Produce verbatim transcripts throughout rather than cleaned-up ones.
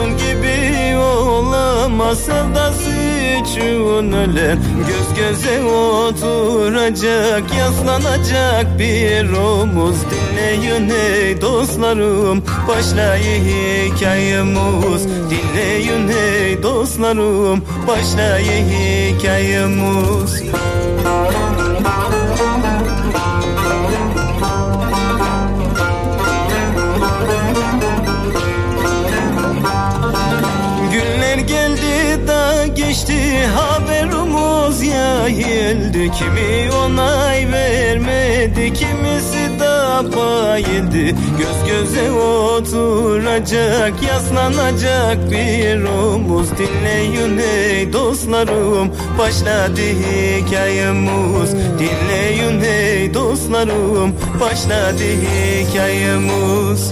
onun gibi olamaz. Sevdası için ölen göz göze oturacak, yaslanacak bir omuz. Dinleyin ey dostlarım, başlayın hikayemiz. Dinleyin ey dostlarım, başlayın hikayemiz. Günler geldi da geçti, haberimiz yayıldı. Kimi onay vermedi, kimisi da bayıldı. Göz göze oturacak, yaslanacak bir omuz. Dinleyin ey dostlarım, başladı hikayemiz. Dinleyin ey dostlarım, başladı hikayemiz.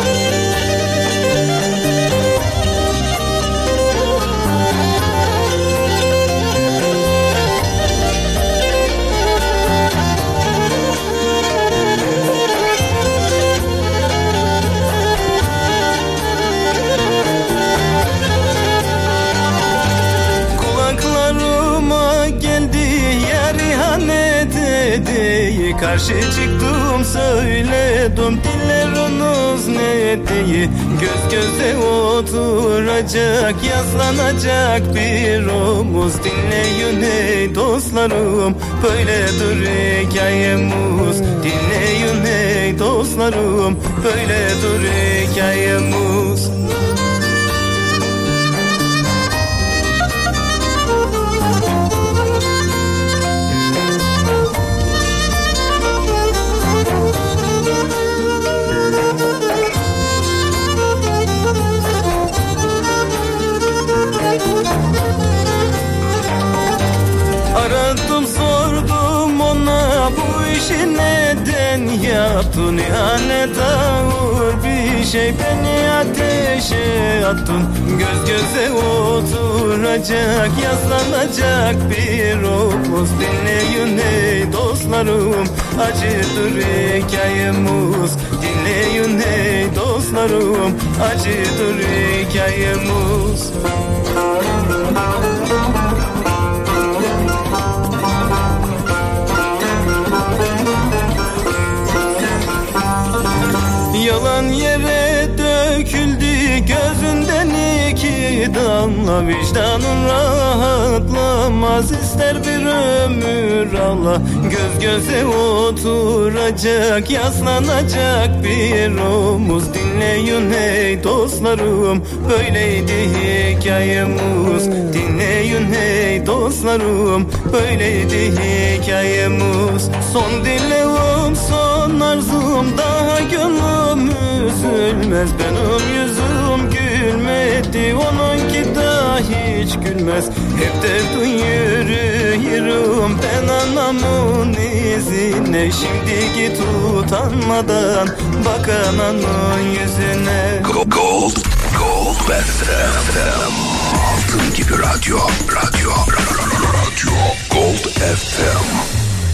Karşı çıktım söyledim, dilleriniz ne diye. Göz göze oturacak, yaslanacak bir omuz. Dinleyin ey dostlarım, böyledir hikayemiz. Dinleyin ey dostlarım, böyledir hikayemiz. Aradım sordum ona, bu işi neden yaptın? İhanet ağır bir şey, beni ateşe attın. Göz göze oturacak, yaslanacak bir omuz. Dinleyin ey dostlarım, acıdır hikayemiz. Dinleyin ey dostlarım, acıdır hikayemiz. Yalan yere döküldü, gözünden iki damla. Vicdanın rahatlamaz, ister bir ömür Allah. Göz göze oturacak, yaslanacak bir omuz. Dinleyin ey dostlarım, böyleydi hikayemiz. Dinleyin ey dostlarım, böyleydi hikayemiz. Son dileğim, son arzum, daha gönlüm üzülmez. Benim yüzüm gülmedi, onunki da hiç gülmez. Hep derdin yürüyorum ben anamın izine. Şimdi git utanmadan bak ananın yüzüne. Gold, Gold F M. Altın gibi radyo, radyo, radyo. Gold F M.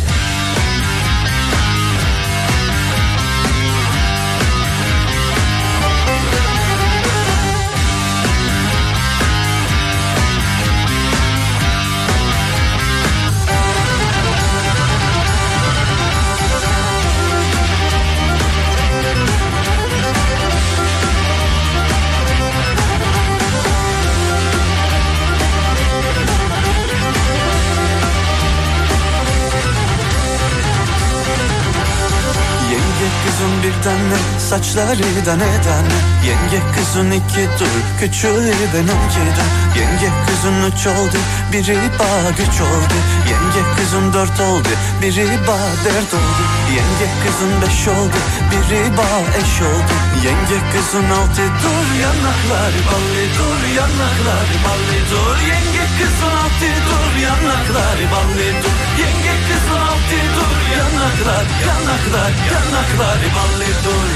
Kızın bir tane, saçları da neden? Yenge kızın iki dur, küçüğü benimki de. Yenge kızın üç oldu, biri bağ güç oldu. Yenge kızın dört oldu, biri bağ dert oldu. Yenge kızın beş oldu, biri bağ eş oldu. Yenge kızın altı dur, yanakları ballı dur, yanakları ballı dur. Yenge kızın altı dur, yanakları ballı dur. Yenge kızın altı dur, yanaklar, yanaklar, yanaklar ballı dur.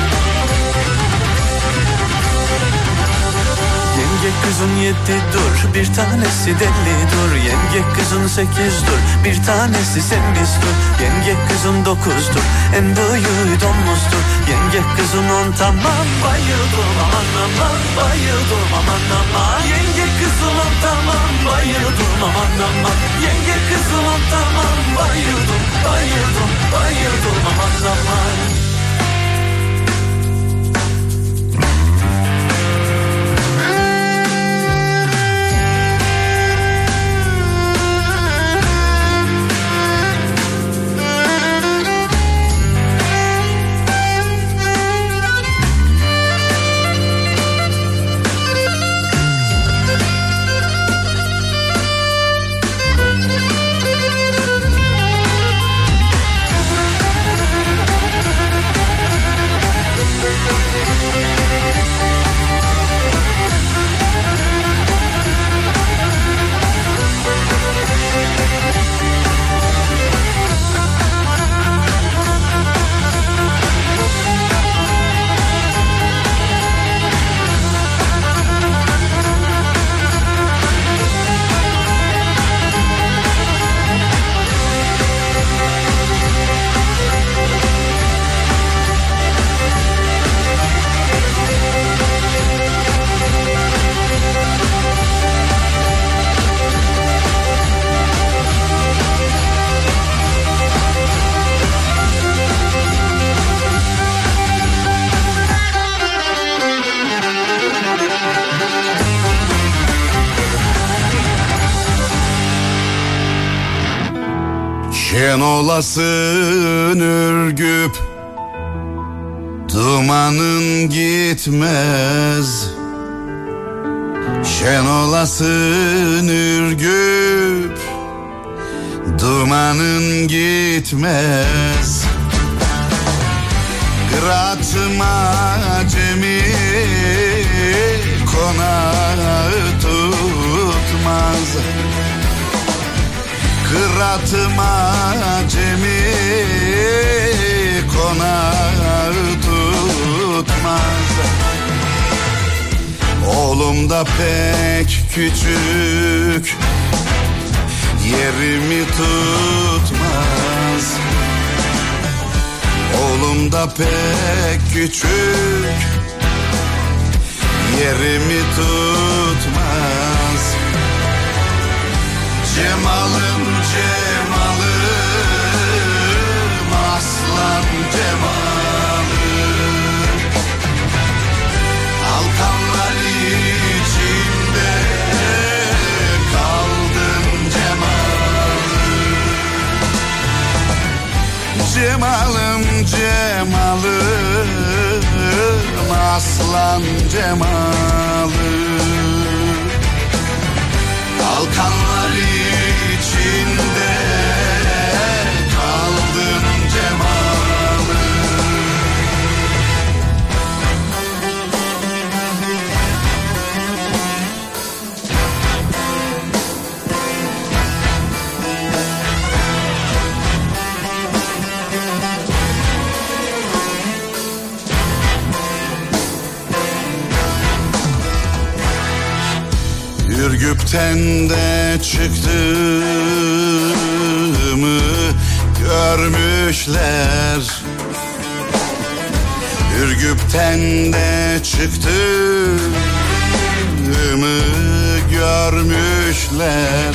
Yenge kızın yedi dur, bir tanesi deli dur. Yenge kızın sekiz dur, bir tanesi sen biz dur. Yenge kızın dokuzdur, en büyüğü domuzdur. Yenge kızın on, tamam bayıldım aman aman bayıldım aman aman. Yenge kızın on, tamam bayıldım aman aman. Yenge kızın on, tamam bayıldım bayıldım bayıldım aman aman. Şen olasın Ürgüp, dumanın gitmez. Şen olasın Ürgüp, dumanın gitmez. Kıratıma cemi konağı tutmaz. Kıratıma cemi konağı tutmaz. Oğlum da pek küçük, yerimi tutmaz. Oğlum da pek küçük, yerimi tutmaz. Cemalım cemalım, aslan cemalım. Alkanlar içinde kaldın cemalım. Cemalım cemalım, aslan cemalım. Alkanlar içinde kaldın cemalım. Ürgüp'ten de çıktığımı görmüşler. Ürgüp'ten de çıktığımı görmüşler.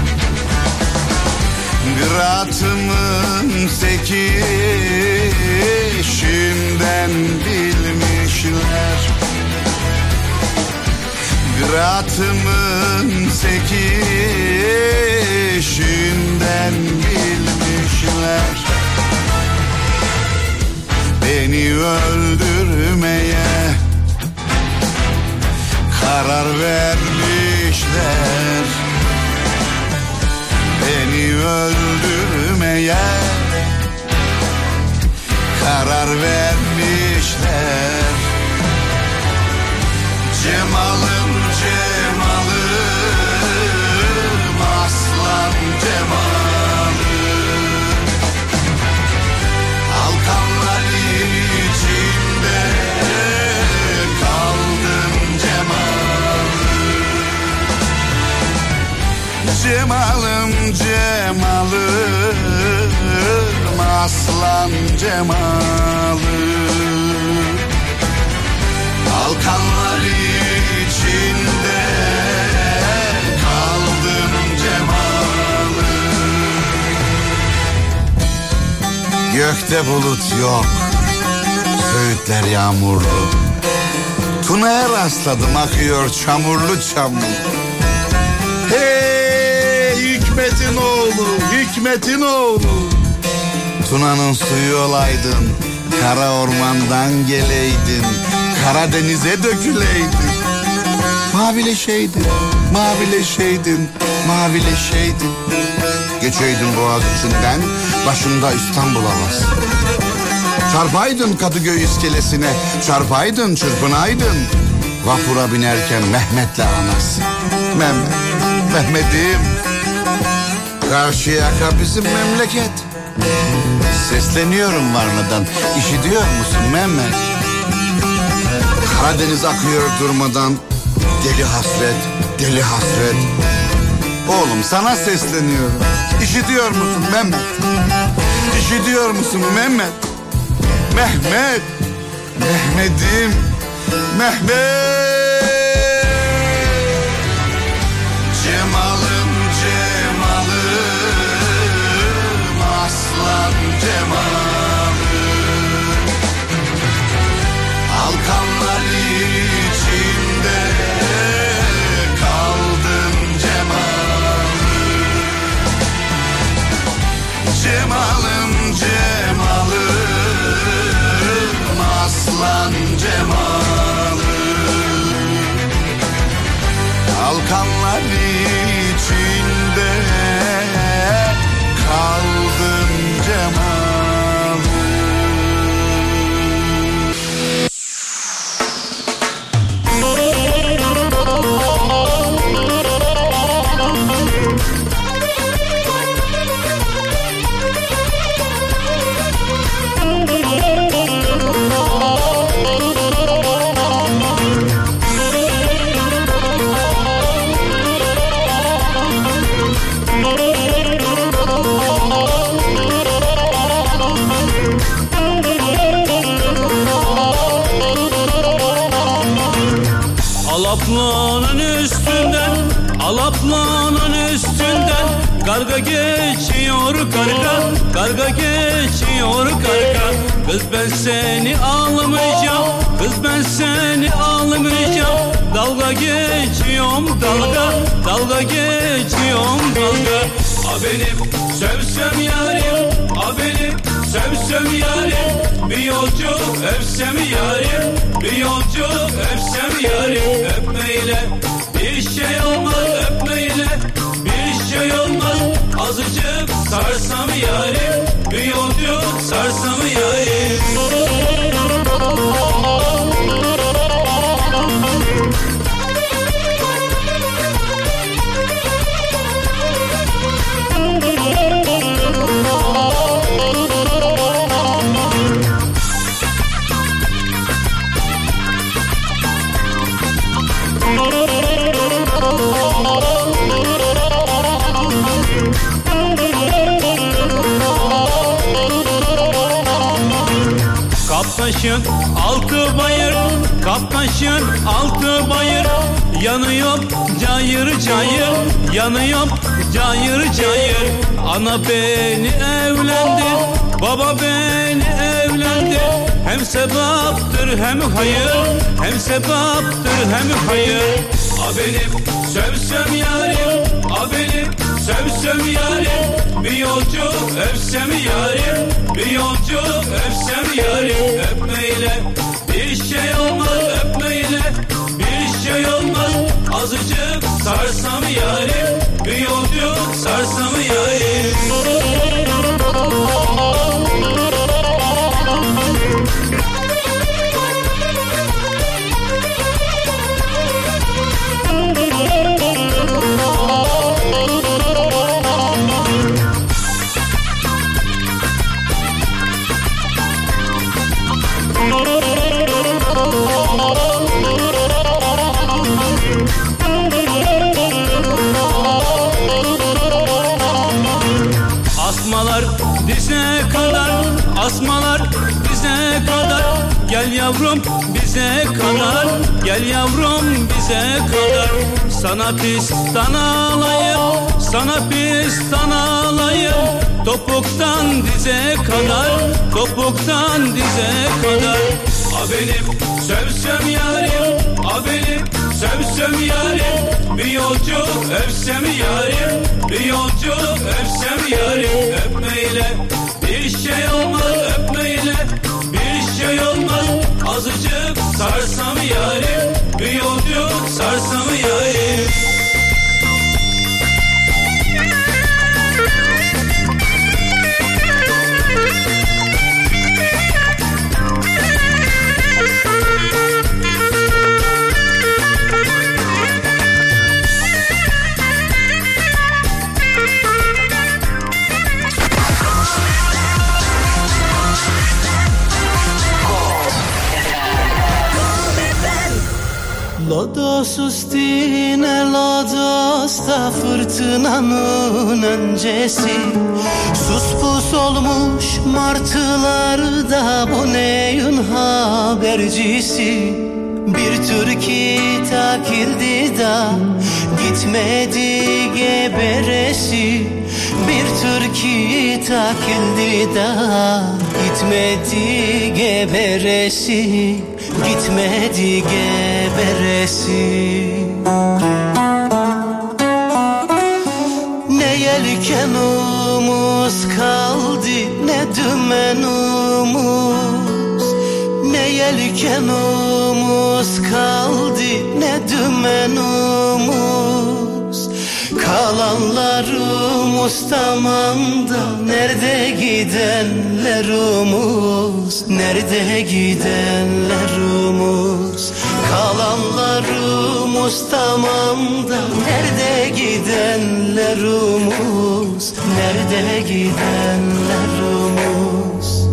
Gıratımın sekişinden bilmişler. Gıratımın sekişinden bilmişler. Beni öldürmeye karar vermişler. Beni öldürmeye karar vermişler. Cemalım cemalım, aslan cemalım. Alkanlar içinde kaldın cemalım. Cemal'ım Cemal'ım aslan Cemal'ım. Alkanlar içinde kaldım Cemal'ım. Gökte bulut yok, söğütler yağmurlu. Tuna'ya rastladım, akıyor çamurlu çamur. Hey Hikmet'in oğlu, Hikmet'in oğlu. Tuna'nın suyu olaydın, kara ormandan geleydin, Karadeniz'e döküleydin. Mavileşeydin, mavileşeydin, mavileşeydin. Geçeydin boğaz içinden, başında İstanbul havası. Çarpaydın Kadıköy iskelesine, çarpaydın, çırpınaydın. Vapura binerken Mehmet'le anası. Mehmet, Mehmet'im. Karşıyaka bizim memleket. Sesleniyorum Varna'dan, işitiyor musun Mehmet? Karadeniz akıyor durmadan, deli hasret, deli hasret. Oğlum sana sesleniyorum, işitiyor musun Mehmet? İşitiyor musun Mehmet? Mehmet, Mehmet'im, Mehmet. Cemal'ım Cemal'ım aslan Cemal'ım. Alkanlar içinde kaldım Cemal'ım. Cemal'ım Cemal'ım aslan Cemal'ım. Alkanlar içinde kaldım Cemal'ım. Alaplanın üstünden, Alaplanın üstünden karga geçiyor karga, karga geçiyor karga. Kız ben seni almayacağım, kız ben seni almayacağım. Dalga geçiyorum dalga, dalga geçiyorum dalga. A benim sevsem yarim, a benim sevsem yarim. Bir yolcu öpsem yarim, bir yolcu öpsem yarim. Öpmeyle bir şey olmaz, öpmeyle bir şey olmaz. Azıcık sarsam yarim, bir yolcu sarsam yarim. Kaptaşın altı bayır, Kaptaşın altı bayır. Yanıyor cayır cayır, yanıyor cayır cayır. Ana beni evlendi, baba beni evlendi. Hem sevaptır hem hayır, hem sevaptır hem hayır. A benim sevsem yarim, a benim sevsem yarim. Bir yolcu öpsem yarim, bir yolcu öpsem yarim. Öpmeyle bir şey olmaz, öpmeyle bir şey olmaz. Azıcık sarsam yarim, bir yolcu sarsam yarim. Asmalar dize kadar, asmalar bize kadar. Gel yavrum bize kadar, gel yavrum bize kadar. Sana pistan alayım, sana pistan alayım. Topuktan dize kadar, topuktan dize kadar. A benim sevsem yarim, a benim sevsem yarim. Bir yolcu öpsem yarim, bir yolcu öpsem yarim. Öpmeyle bir şey olmaz, öpmeyle bir şey olmaz. Azıcık sarsam yarim, bir yolcu sarsam yarim. Lodosuz dine lodosta fırtınanın öncesi. Sus pus olmuş martılarda bu neyin habercisi. Bir türkü takildi da gitmedi geberesi. Bir türkü takildi da gitmedi geberesi. Gitmedi geberesi. Ne yelkenumuz kaldı, ne dümenumuz. Ne yelkenumuz kaldı, ne dümenumuz. Kalanlarımız tamamda, nerede gidenlerimiz, nerede gidenlerimiz. Kalanlarımız tamamda, nerede gidenlerimiz, nerede gidenlerimiz.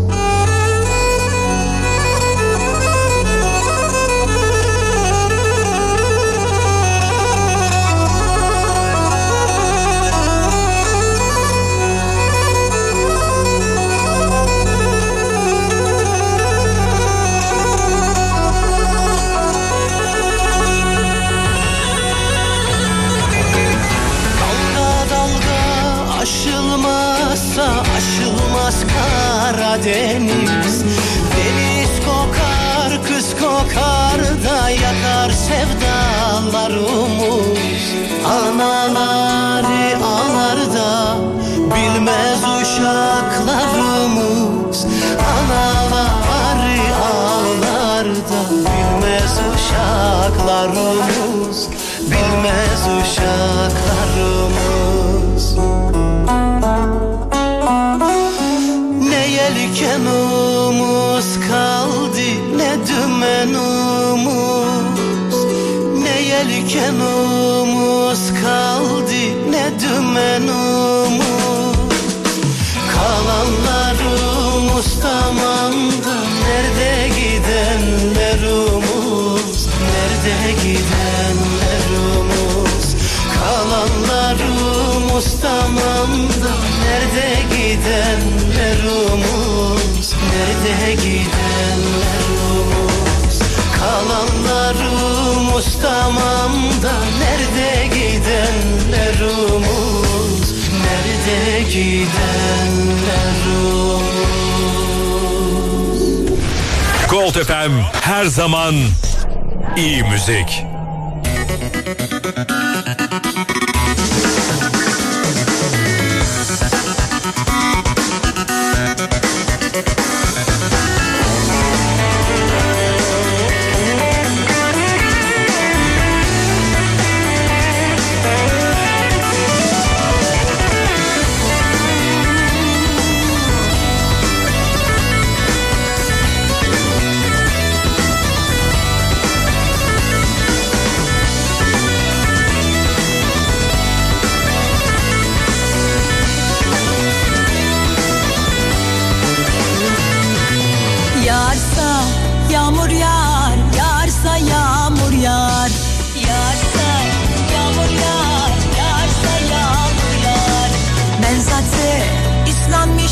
Aşılmaz Karadeniz. Deniz kokar, kız kokar da yakar sevdalarımız. Anaları ağlar da bilmez uşaklarımız. Anaları ağlar da bilmez uşaklarımız. Bilmez uşaklarımız. Ne yelkenumuz kaldı, ne dümenumuz. Ne yelkenumuz kaldı, ne dümenumuz. Kalanlarımız tamamda, nerede gidenlerimiz, nerede gidenlerimiz. Kalanlarımız tamamda, nerede gidenlerimiz, nerede gidenlerimiz. Kalanlarımız tamamda, nerede gidenlerimiz, nerede gidenlerimiz. Gold F M her zaman iyi müzik.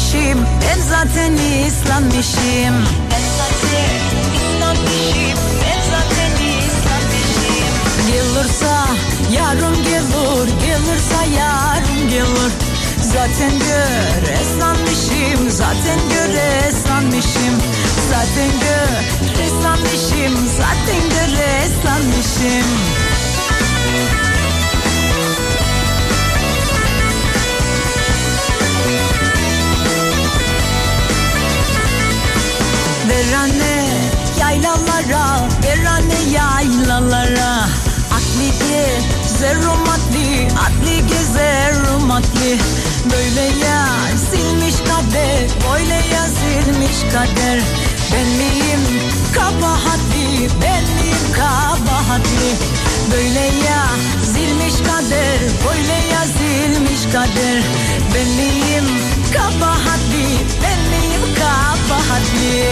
ıslanmışım, ben zaten ıslanmışım. Ben zaten ıslanmışım, ben zaten ıslanmışım. Gelirse yarım gelir, gelirse yarım gelir. Zaten gör ıslanmışım, zaten gör ıslanmışım. Zaten gör ıslanmışım, zaten gör ıslanmışım. Ver anne yaylalara, ver anne yaylalara. Atli gezerim atli, atli gezerim atli. Böyle yazılmış kader, böyle yazılmış kader. Ben miyim kabahatli, ben miyim kabahatli. Böyle yazılmış kader, böyle yazılmış kader. Ben miyim kabahatli, ben miyim kabahatli.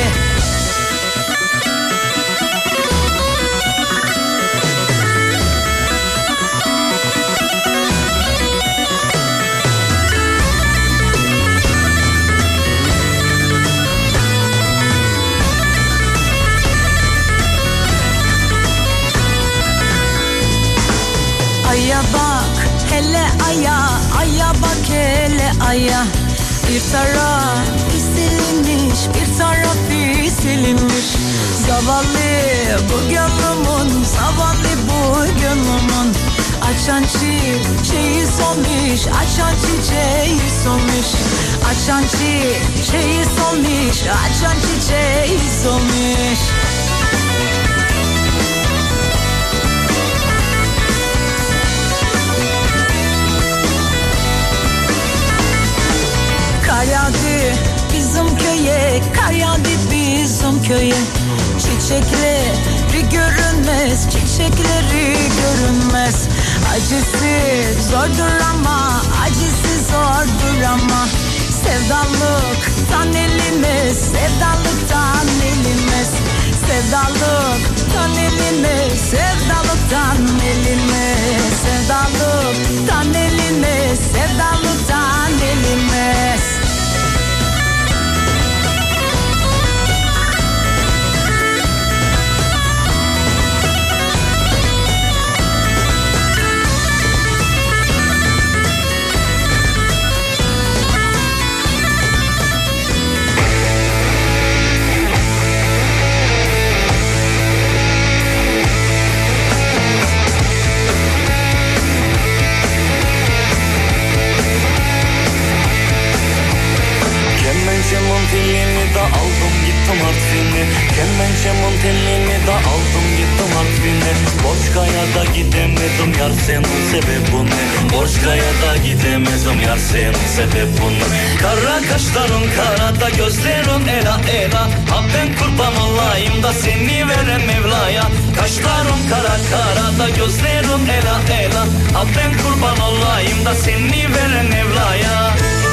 Aya bak hele aya, aya bak hele aya. Bir taraf silinmiş, bir taraf silinmiş. Zavallı bu gönlümün, zavallı bu gönlümün. Açan çiçeği solmuş, açan çiçeği solmuş. Açan çiçeği solmuş, açan çiçeği solmuş. Kar yağdı bizim köye, kar yağdı bizim köye. Çiçekleri görünmez, çiçekleri görünmez. Acısı zordur ama, acısı zordur ama. Sevdalıktan elinmez, sevdalıktan elinmez. Sevdalıktan elinmez, sevdalıktan elinmez. Sevdalıktan elinmez, sevdalıktan elinmez. Kemençemin telini de aldım gittim Artvin'e. Kemençemin telini de aldım gittim Artvin'e. Borçkaya da gidemedim yar senin sebebin ne? Borçkaya da gidemedim yar senin sebebin ne? Kara kaşların karada gözlerin ela ela. Ha ben kurban olayım da seni veren Mevla'ya. Kaşların kara karada gözlerin ela ela. Ha ben kurban olayım da seni veren Mevla'ya.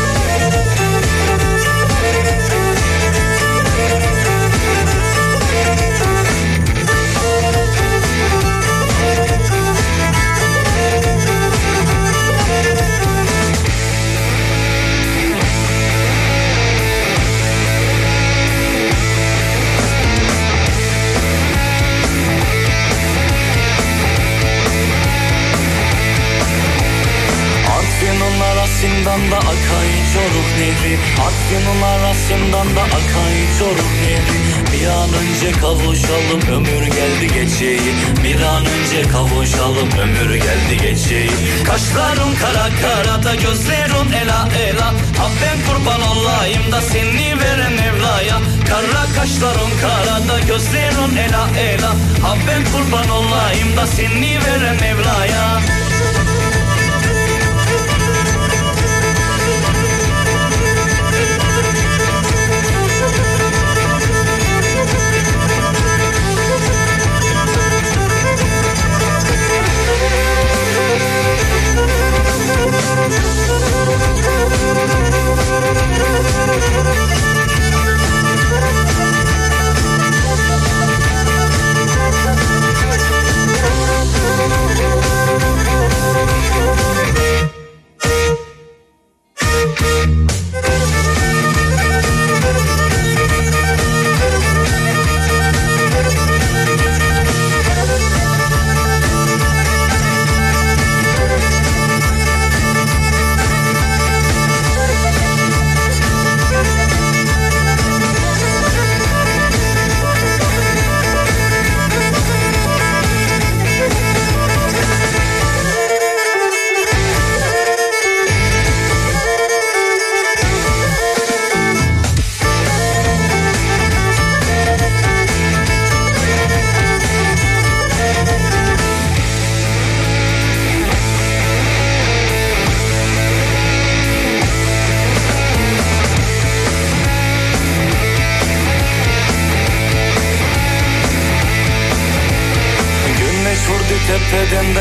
Artvin'in arasından da akay Çoruk Nehri. Artvin'in arasından da akay Çoruk Nehri. Bir an önce kavuşalım ömür geldi geçeyim. Bir an önce kavuşalım ömür geldi geçeyim. Kaşların kara kara da gözlerin ela ela. Ha ben kurban olayım da seni veren Mevla'ya. Kara kaşların kara da gözlerin ela ela. Ha ben kurban olayım da seni veren Mevla'ya.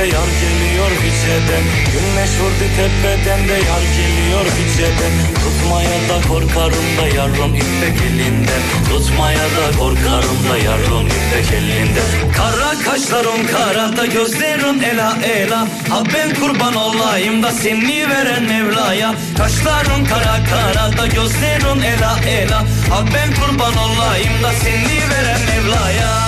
yar geliyor viceden. Güneş vurdu tepeden de yar geliyor viceden. Tutmaya da korkarım da yarım ipek elinden. Tutmaya da korkarım da yarım ipek elinden. Kara kaşlarım kara da gözlerim ela ela. Ha ben kurban olayım da seni veren Mevla'ya. Kaşlarım kara kara da gözlerim ela ela. Ha ben kurban olayım da seni veren Mevla'ya.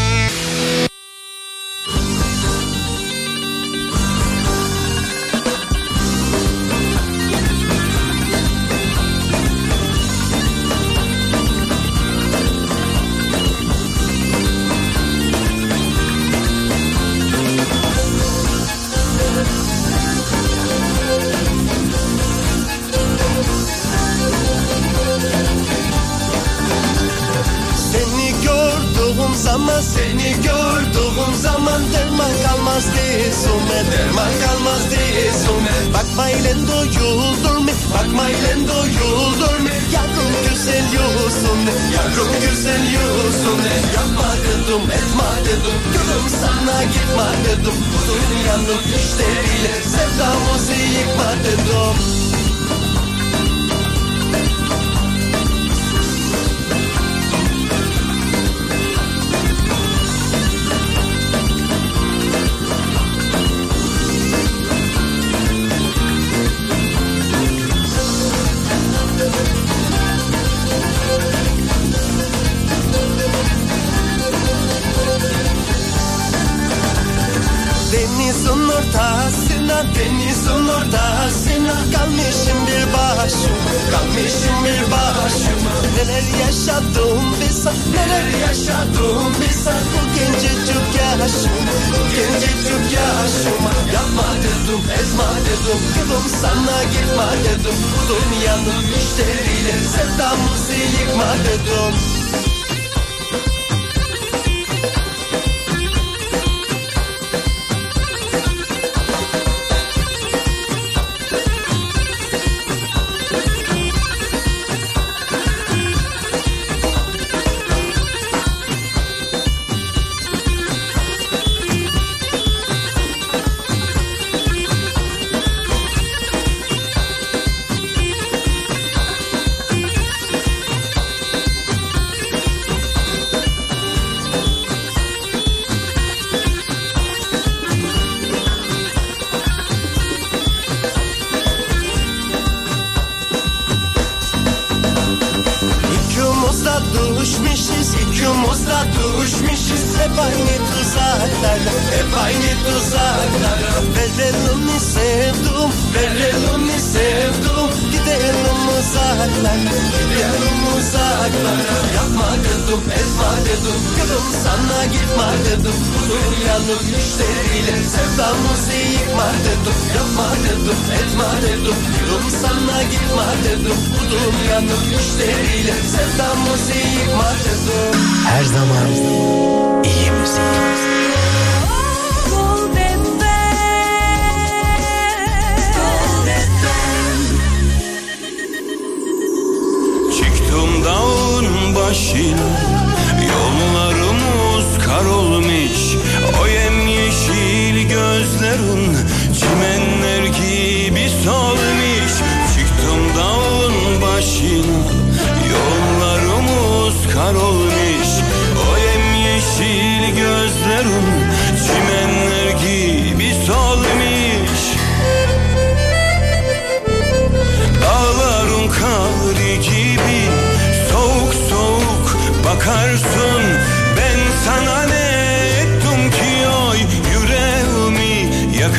Seni gördüğüm zaman derman kalmaz dizime, derman kalmaz dizime. Bakma ile doyuldur mu, bakma ile doyuldur mu? Yarım güzel yüzün, yarım güzel yüzün. Yapma dedim, etme dedim, gülüm sana gitme dedim. Bu dünyanın işleriyle sevdamızı yıkma dedim. Denizin ortasına, denizin ortasına kalmışım bir başım, kalmışım bir başım. Neler yaşadım bilsen, neler yaşadım bilsen. Bu gencecik yaşım, bu gencecik yaşım. Yapma dedim, etme dedim, gülüm sana gitme dedim. Bu dünyanın işleriyle sevdamızı yıkma dedim. Düşmüşüz, ikimiz de düşmüşüz. Hep aynı tuzaklara, hep aynı tuzaklara. Verelim sevdim, verelim sevdim. Gidelim uzaklara, gidelim uzaklara. Yapma dedim, etme dedim, gülüm sana gitme dedim. Bu dünyanın işleriyle sevdamızı yıkma dedim. Yapma dedim, etme dedim, gülüm sana gitme dedim. Bu dünyanın işleriyle sevdamızı yıkma dedim. Her zaman iyi müzik. Çıktım dağın başına, yollarımız kar olmuş. O yemyeşil gözlerin çimenler gibi solmuş. Çıktım dağın başına, yollarımız kar olmuş. O yemyeşil gözlerin çimenler gibi solmuş. Dağların karı gibi soğuk soğuk bakarsın. Ben sana ne ettim ki oy yüreğimi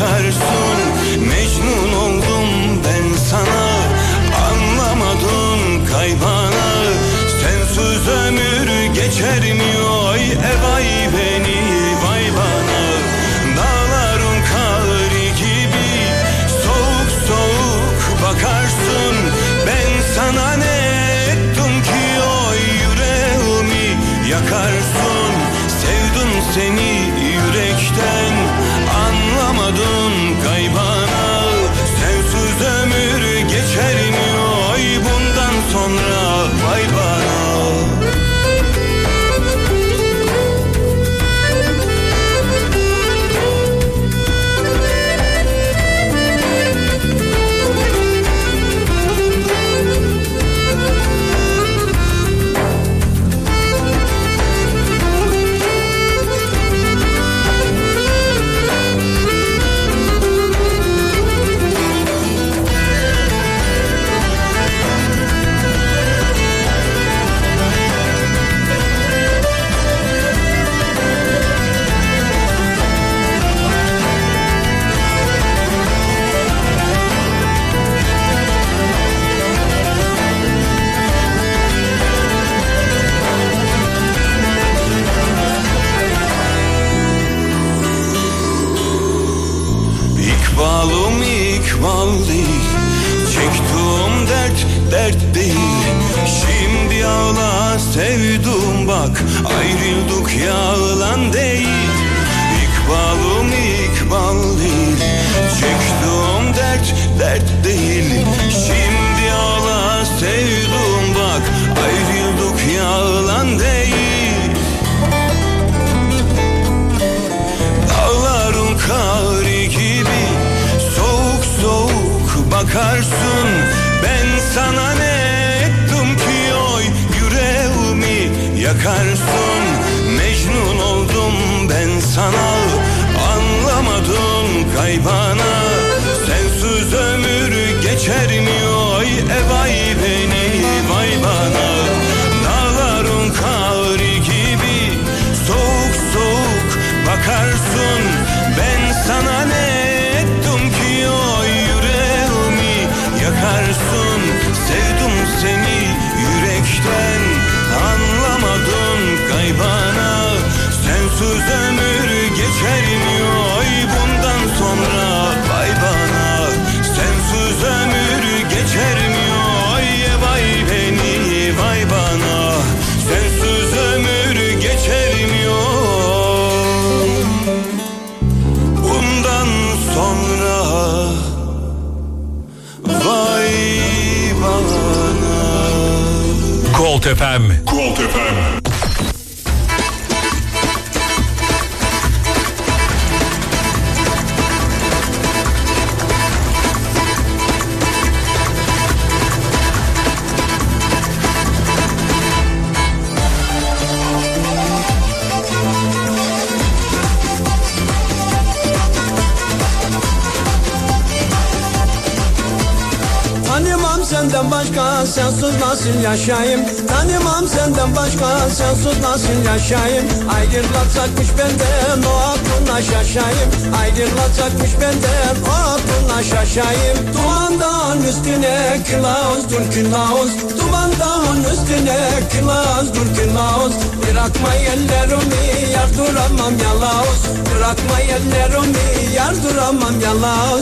dert değil. Şimdi ağla sevdum bak, ayrıldık yalan değil. İkbalım ikbal değil, çektiğim dert dert değil. Şimdi ağla sevdum bak, ayrıldık yalan değil. Dağların kari gibi soğuk soğuk bakarsın. Ben sana ne ettim ki oy, yüreğimi yakarsın. Mecnun oldum ben sana, anlamadın kaybana. Sensiz ömür geçer mi oy, e vay beni vay bana. Dağların kari gibi soğuk soğuk bakarsın. Ben sana ne ettim ki oy, yüreğimi yakarsın. Sevdim seni yürekten, anlamadın kaybana. Sensiz ömür geçer mi oy, bundan sonra vay bana. Sensiz ömür geçer mi oy, vay beni vay bana. Sensiz ömür geçer mi oy, bundan sonra vay bana. Gold F M. Gold F M. Senden başka sensiz nasıl yaşayayım? Tanımam senden başka sensiz nasıl yaşayayım? Ayrılacakmış benden o aklına şaşayım. Ayrılacakmış benden o aklına şaşayım. Dumandan üstüne kılavuzdur kılavuz. Dumandan üstüne kılavuzdur kılavuz. Bırakma ellerimi yardıramam yalavuz. Bırakma ellerimi yardıramam yalavuz.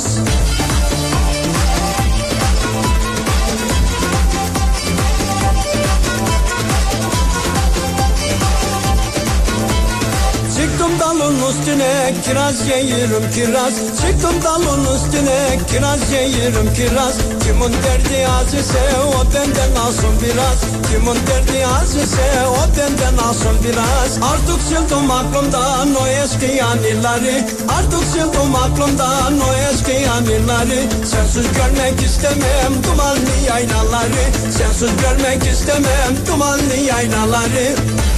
Çıktım dalın üstüne kiraz yerim kiraz. Çıktım dalın üstüne kiraz yerim kiraz. Kimin derdi az ise o benden alsın biraz. Kimin derdi az ise o benden alsın biraz. Artık sildim aklımdan o eski anıları. Artık sildim aklımdan o eski anıları. Sensiz görmek istemem dumanlı yaylaları. Sensiz görmek istemem dumanlı yaylaları.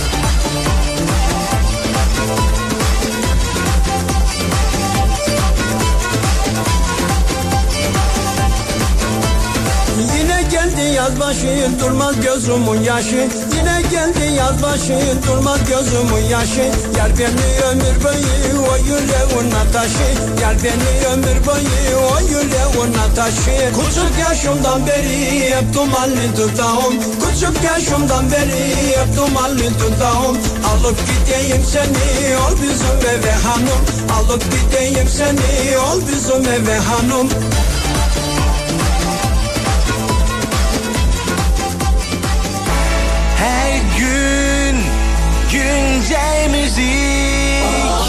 Yine geldi yaz başı durmaz gözümün yaşı. Yine geldi yaz başı durmaz gözümün yaşı. Yar beni ömür boyu o yüreğine taşı. Yar beni ömür boyu o yüreğine taşı. Küçük yaşımdan beri hep dumanlı dudağım. Küçük yaşımdan beri hep dumanlı dudağım. Alıp gideyim seni ol bizim eve hanım. Alıp gideyim seni ol bizim eve hanım. Her gün güncel müzik.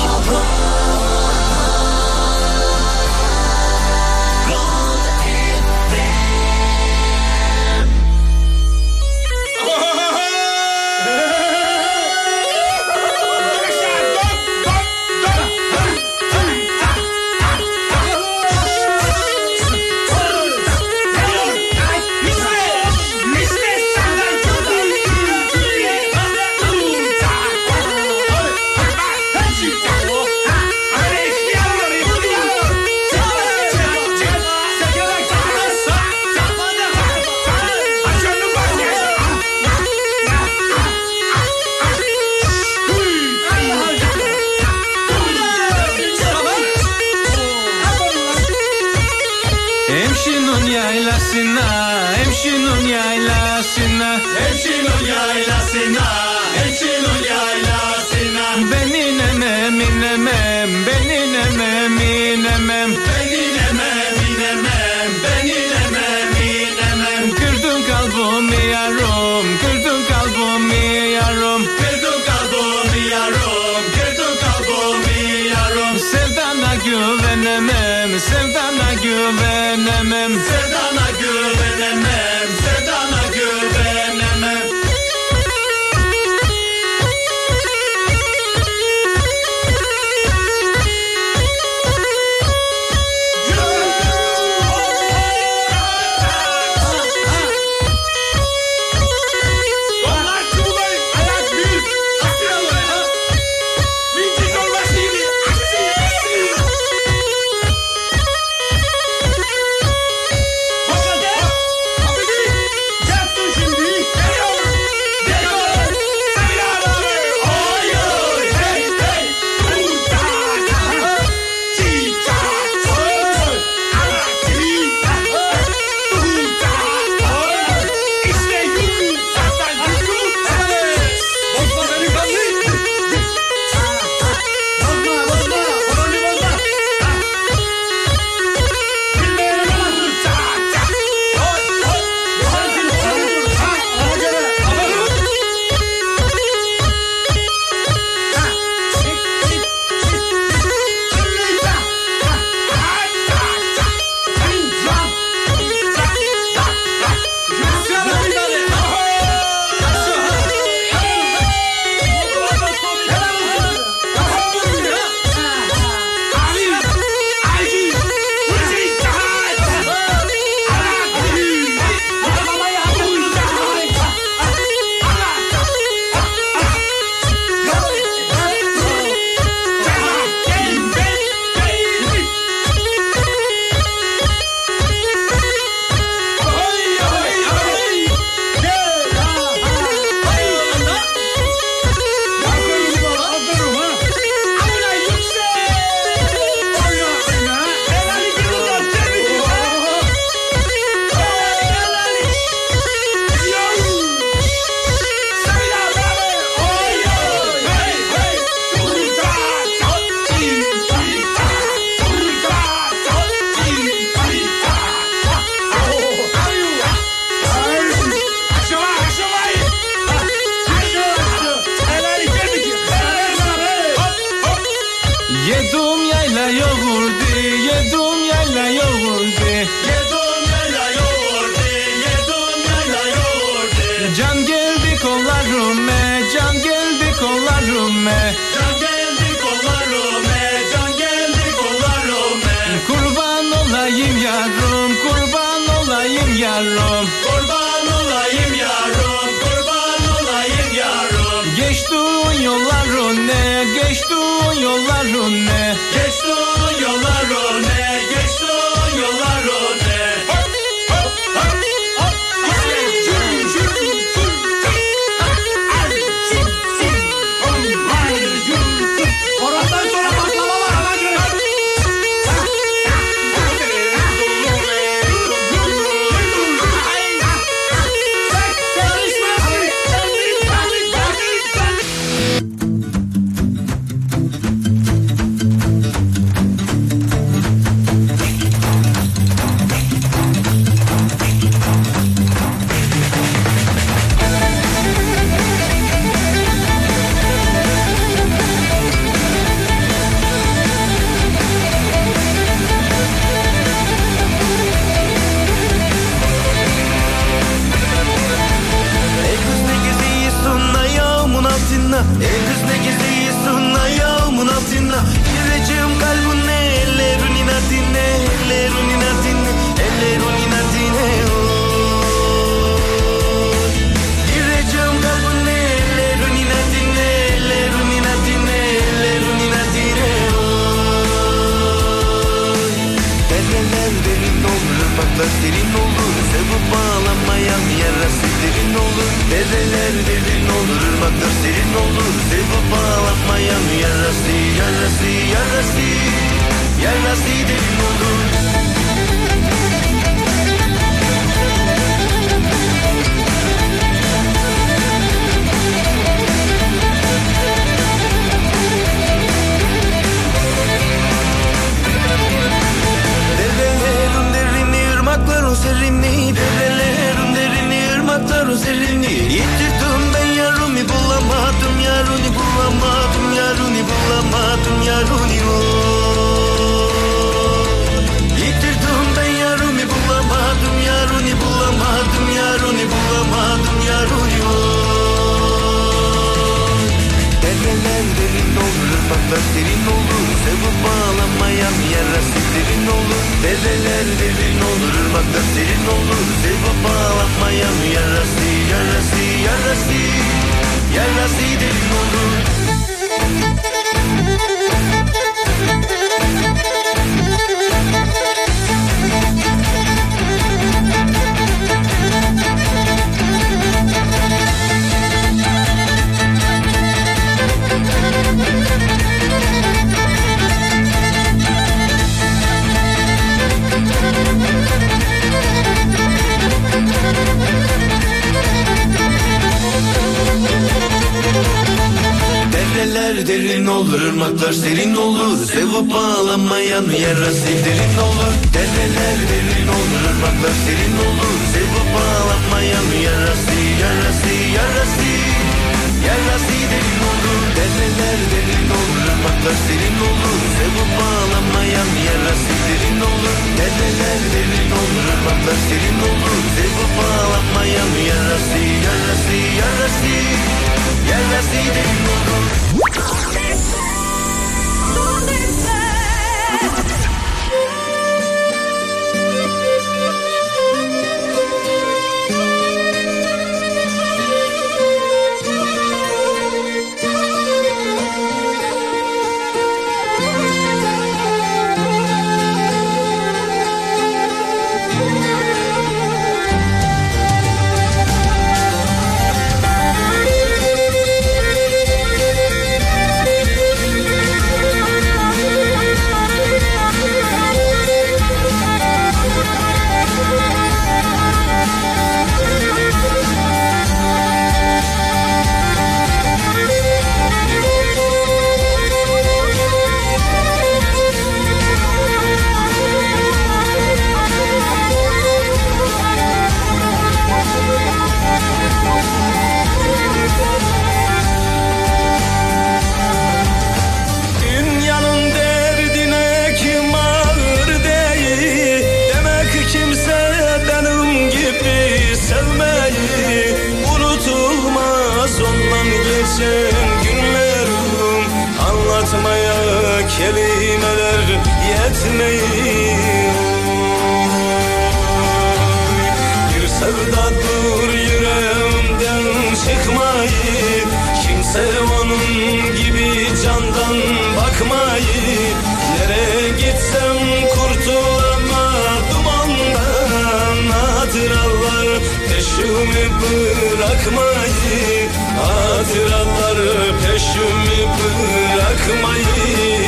Hemşinun yaylasına, hemşinun yaylasına, hemşinun yaylasına, hemşinun yaylasına. Ben inemem, inemem, ben inemem, inemem, ben inemem, inemem, ben inemem, inemem. Kırdım kalbimi Can geldi kollarıma, can geldi kollarıma. Can geldi kollarıma, can geldi kollarıma. Kurban olayım yarım, kurban olayım yarım. Kurban olayım yarım, kurban olayım yarım. Geçtiğin yolların ne, geçtiğin yolların ne. Geçtiğin yolların ne, geçtiğin yolların ne. Ey kız ne geziyorsun ayağımın altına. Gireceğim kalbine ellerinin ardine, ellerinin ardine, ellerinin ardine. Gireceğim kalbine ellerinin ardine, ellerinin ardine, ellerinin ardine. Dereler derin olur, ırmaklar serin olur. Sevip bağlanmayan yarası derin olur. Dereler derin olur, ırmaklar serin olur. Sevip bağlanmayan yarası, yarası, yarası, yarası derin olur. Derelerin derini, ırmakların serini. Derelerin derini, ırmakların serini. Yitirdim ben yarımı, bulamadım yarını, bulamadım yarını, bulamadım yarını. Yitirdim ben yarımı, bulamadım yarını, bulamadım yarını, bulamadım yarını. Dereler derin olur, ırmaklar serin olur. Sevip bağlanmayan yarası derin olur. Dereler derin olur, ırmaklar serin olur. Sevip bağlanmayan yarası, yarası, yarası, yarası derin olur. Dereler derin olur, ırmaklar serin olur. Sevip bağlanmayan yarası derin olur. Dereler derin olur, ırmaklar serin olur. Sevip bağlanmayan yarası, yarası, yarası, yarası derin olur. Dereler derin olur, ırmaklar serin olur. Sevip bağlanmayan yarası derin olur. Dereler derin olur, ırmaklar serin olur. Sevip bağlanmayan yarası, yarası, yarası, yarası derin olur. etmeyi. Bir sevdadır yüreğimden çıkmayı, kimse onun gibi candan bakmayı. Nereye gitsem kurtulamadım ondan, hatıralar peşimi bırakmayı, hatıralar peşimi bırakmayı.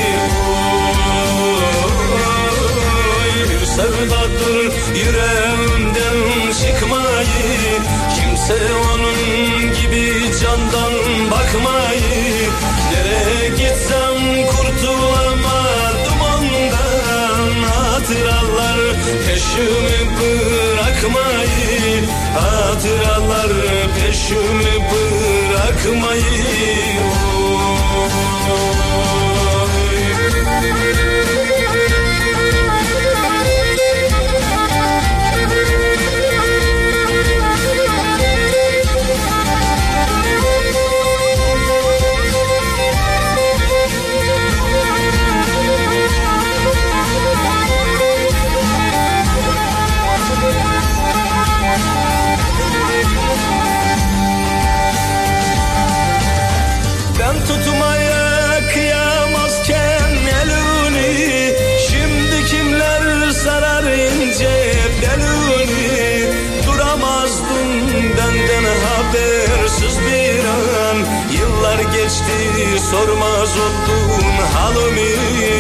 Oy, bir sevdadır yüreğimden çıkmayı, kimse onun gibi candan bakmayı. Nereye gitsem kurtulamadım ondan, hatıralar peşimi bırakmayı, hatıralar peşimi bırakmayı. Ben tutmaya kıyamazken elini, şimdi kimler sarar ince belini. Duramazdım benden habersiz bir an, yıllar geçti sormaz oldun halimi.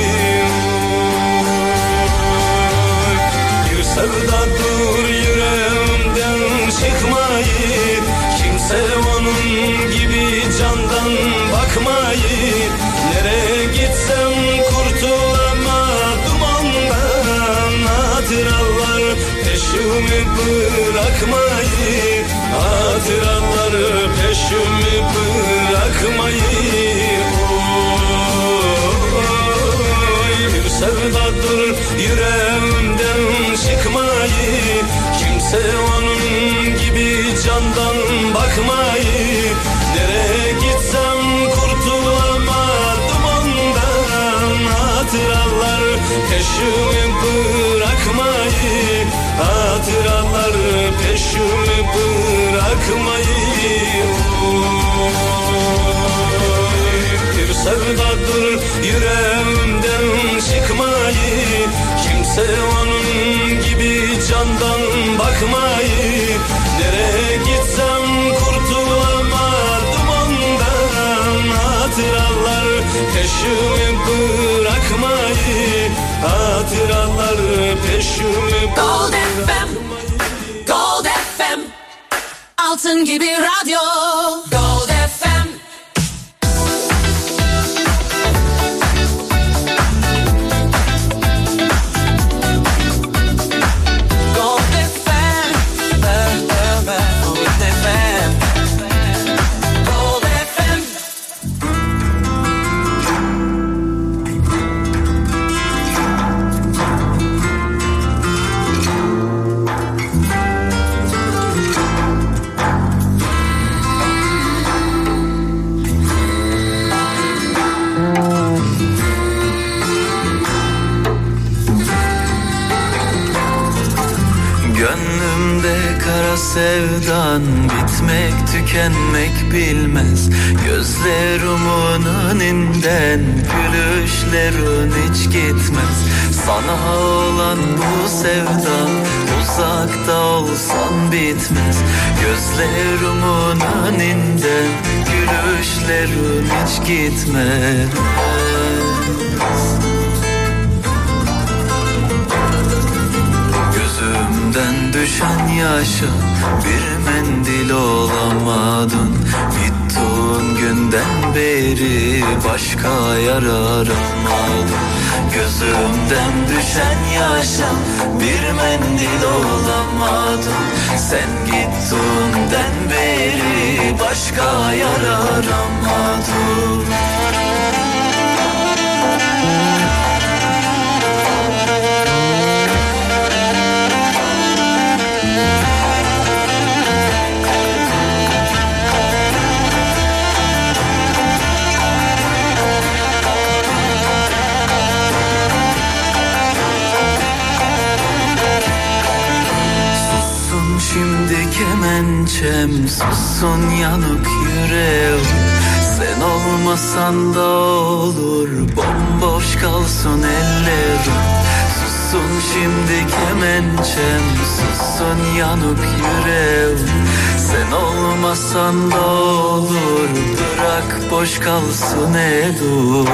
Bir sevdadır yüreğimden çıkmayı, kimse onun gibi candan bakmayı. Nereye gitsem kurtulamadım ondan, hatıralar peşimi bırakmayı, hatıralar peşimi bırakmayı. Oy, bir sevdadır yüreğimden çıkmayı, kimse onun gibi candan bakmayı. Nereye gitsem kurtulamadım ondan, hatıralar peşimi bırakmayı, hatıralar peşimi bırakmayı. Oy, bir sevdadır yüreğimden çıkmayı, kimse onun gibi candan bakmayı. Nereye gitsem kurtulamadım ondan, hatıralar peşimi bırakmayı, hatıralar peşimi Gold F M, Gold F M, altın gibi radyo. Gold F M. Sevdan bitmek tükenmek bilmez, gözlerimin önünden gülüşlerin hiç gitmez. Sana olan bu sevda uzakta olsan bitmez, gözlerimin önünden gülüşlerin hiç gitmez. Gözümden düşen yaşa bir mendil olamadın, gittiğin günden beri başka yer aramadın. Gözümden düşen yaşa bir mendil olamadın, sen gittiğinden beri başka yer aramadın. kemençem, sussun yanık yüreğim. Sen olmasan da olur, bomboş kalsın ellerim. Sussun şimdi kemençem, sussun yanık yüreğim. Sen olmasan da olur, bırak boş kalsın ellerim.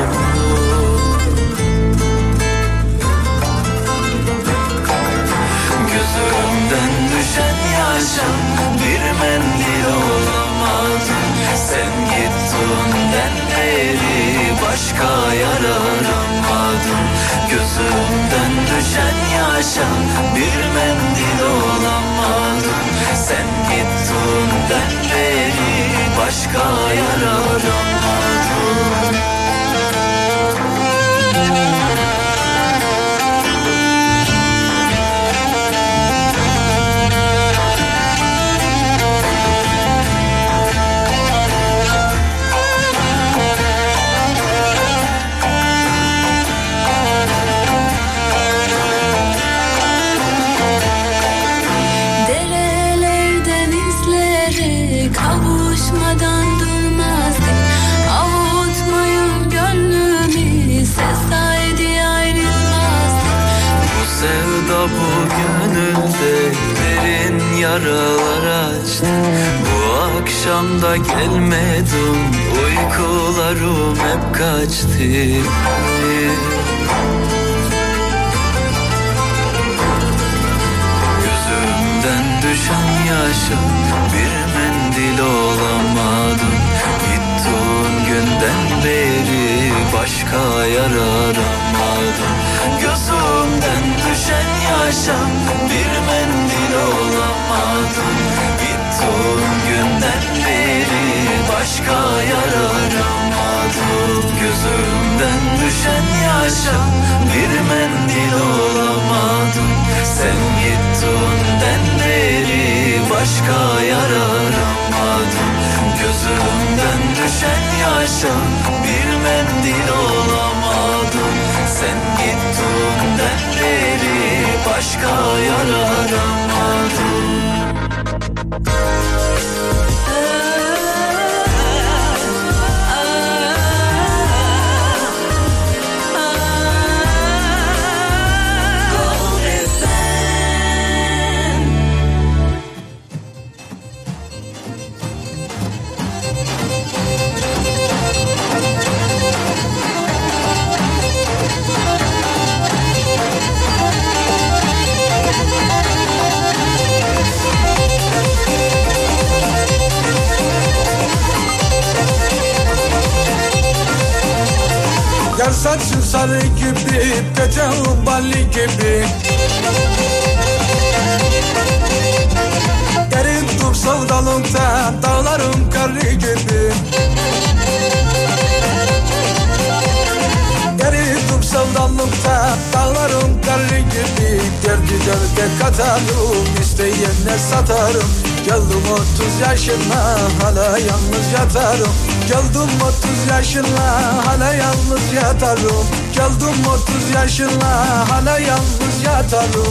Gözümden düşen yaşa bir mendil olamadım. Sen gittiğinden beri başka yar aramadım. Gözümden düşen yaşa bir mendil olamadım. Sen gittiğinden beri başka yar aramadım. Bu gönülde derin yaralar açtı. Bu akşam da gelmedim, uykularım hep kaçtı. Gözümden düşen yaşa bir mendil olamadım. Gittiğin günden beri başka yar aramadım. Gözümden düşen yaşa bir mendil olamadım. Gittiğin günden beri başka yar aramadım. Gözümden düşen yaşa bir mendil olamadım. Sen gittiğinden beri başka yar aramadım. Gözümden düşen yaşa bir mendil olamadım. Sen gittiğinden beri başka yar aramadım. Yar saçın sarı gibi, peteğin balli gibi. Derin dur sevdalımda, dağlarım karı gibi. Derin dur sevdalımda, dağlarım karı gibi. Derdi derde katarım, isteyene satarım. Geldim otuz yaşına, hala yalnız yatarım. Geldim otuz yaşına, hala yalnız yatarım. Geldim otuz yaşına, hala yalnız yatarım.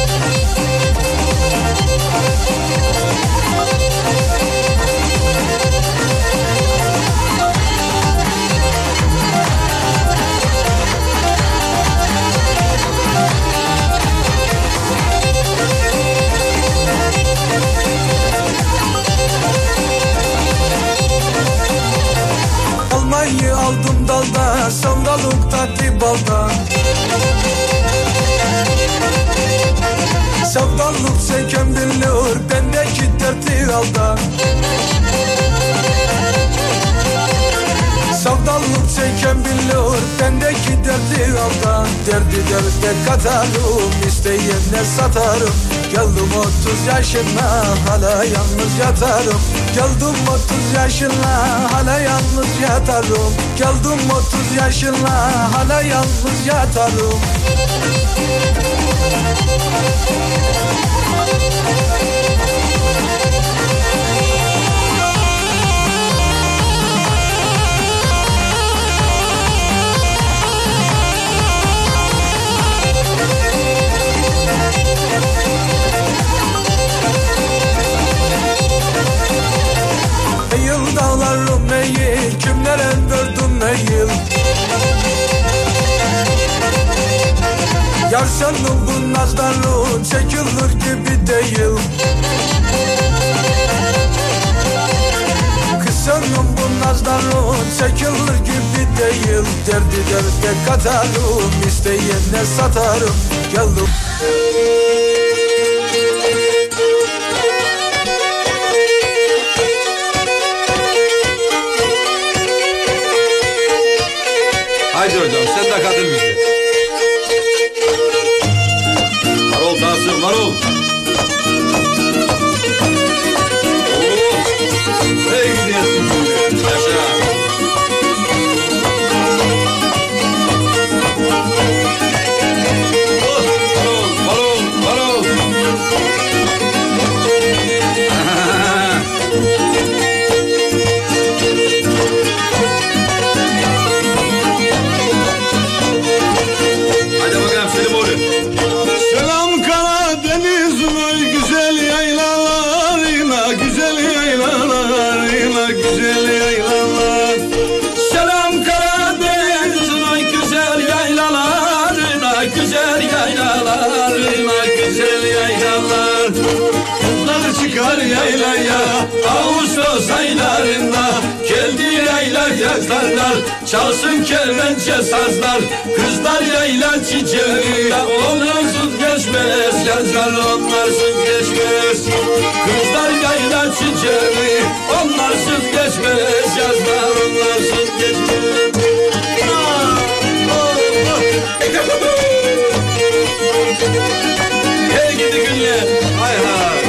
Almayı aldım dalda, sevdalık tatlı balda. Sevdalık çeken bilir, bendeki dertli halda. Sevdalık çeken bilir, bendeki dertli halda. Derdi derde katarım, isteyene satarım. Geldim otuz yaşına, hala yalnız yatarım. Geldim otuz yaşına, hala yalnız yatarım. Geldim otuz yaşına, hala yalnız yatarım. Dağlar dağlarım eğil, kimlere verdin eğil. Yar senin bu nazların çekilir gibi değil. Kız senin bu nazların çekilir gibi değil. Derdi derde katarım, isteyene satarım. Geldim. Haydi hocam sen de katıl bize. Var ol Tasım, var ol. Oo, nereye gidiyorsun böyle? Yaşa. Oh, var ol, var ol, var ol. Selam Karadeniz'in oy güzel yaylalarına, güzel yaylalarına, güzel yaylalar. Selam Karadeniz'in oy güzel yaylalarına, güzel yaylalarına, güzel yaylalar. Kızlar çıkar yaylaya, Ağustos aylarında geldi yayla yazlarlar, çalsın kemençe sazlar. Kızlar yayla çiçeği, onlarsız geçmez yazlar, onlarsız geçmez. Kızlar yayla çiçeği, onlarsız geçmez yazlar, onlarsız geçmez. Hey gidi günler, hay hay.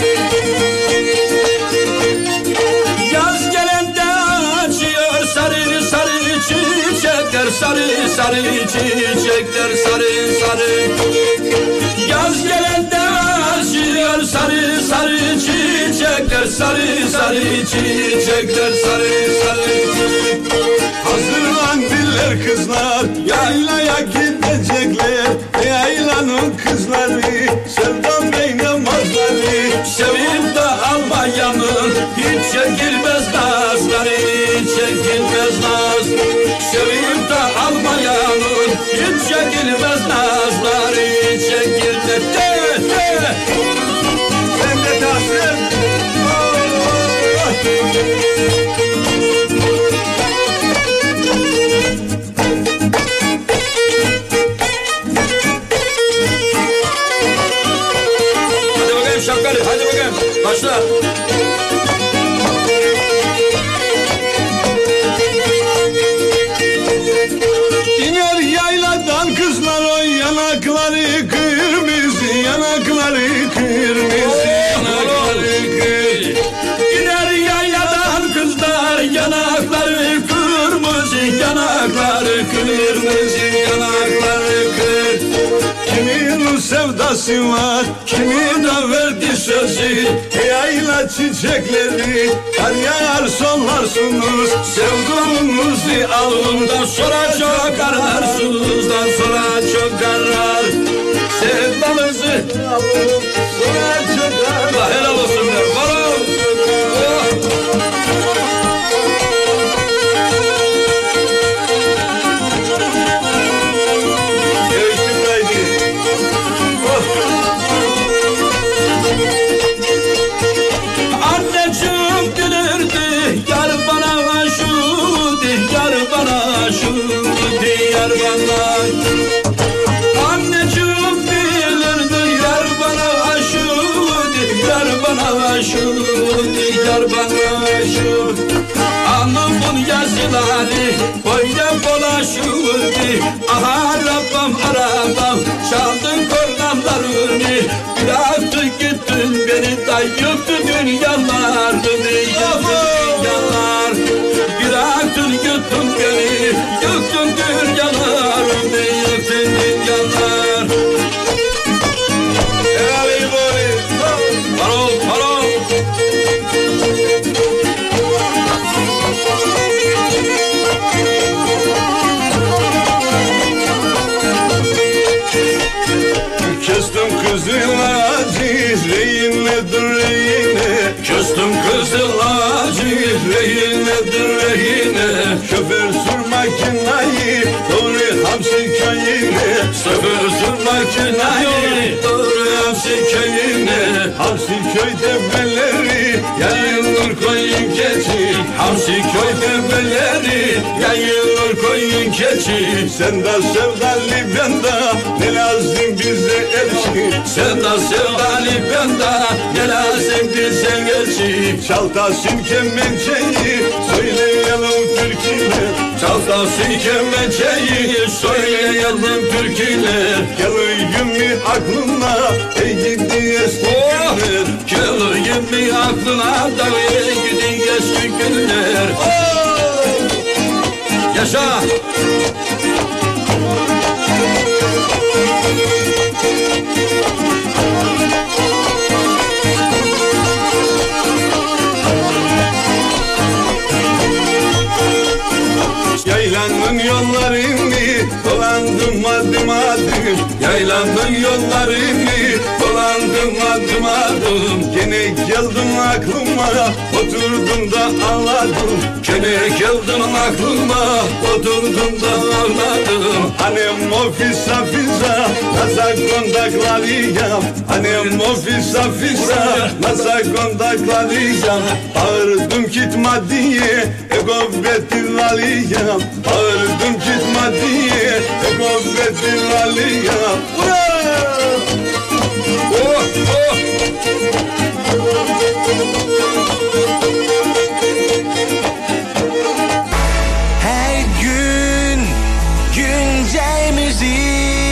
Yaz gelende açıyor sarı sarı çiçekler, sarı sarı çiçekler, sarı sarı. Yaz gelende açıyor sarı sarı çiçekler, sarı sarı çiçekler, sarı sarı. hazırlan diller kızlar, yaylaya gidecekler. Yaylanın kızları, sevdan beynamazları. Sevip de almayanın hiç çekilmez nazları, hiç çekilmez naz. Sevip de almayanın hiç çekilmez nazları, hiç çekilmez. De, de. Sen de Tasım. Hadi bakayım şapkalı, hadi bakayım. Başla. İner yayladan kızlar oy, yanakları kırmızı, yanakları kırmızı, yanakları kırmızı. İner yayladan kızlar, yanakları kırmızı, yanakları kırmızı, yanakları kırmızı. Kimin sevdası var, kimin de verdi sözü. Yayla çiçekleri, kar yağar sollarsınız. Sevduğumuzu alından sonra çok ararsınız, dan sonra çok arar. Sevdamızı alın, sonra çok arar. Helal olsun der, var ol. Anneciğim gülürdü, yar bana aşudu, yar bana aşudu, yar bana. Anneciğim bilirdi, yar bana aşudu, yar bana aşudu, yar bana aşudu. Anamın yazıları böyle dolaşırdı. Aha arabam arabam çaldın kornamlarını. Bıraktı gittin beni da yıktı dünyalarını, yıktı dünyalar. Bıraktın gittin beni yıktın dünyalarını, yıktın dünyalar. Hey boy, parol parol. Kestim kızıl acı, reyine dur reyine. Küstüm kızıla Acı rehinedir rehine. Şoför sür makinayı doğru Hamsi köyüne. Şoför sür makinayı doğru Hamsi köyüne. Hamsi köyde beleri yayılır koyun keçi. Hamsi köyde beleri yayılır koyun keçi. Sen de sevdalı ben de ne lazım bize elçi. Sen de sevdalı ben de ne lazım bize elçi. Çaltasın kemençeyi söyleyelim türküler. Çaltasın kemençeyi söyleyelim türküler. Geliyor mi aklına ey gidi eski günler. Geliyor mi aklına da ey gidi eski günler. Yaşa! Yaylanın yollarını dolandım adım adım. Yaylanın yollarını dolandım adım adım. Gene geldin aklıma oturdum da ağladım. Gene geldin aklıma oturdum da ağladım. Hanem ofisa fisa nasıl kondaklarıyam. Hanem ofisa fisa nasıl kondaklarıyam. Bağırdım gitme diye ego betillalıyam. Bağırdım gitme diye ego betillalıyam. Oh oh. Her gün güncel müzik.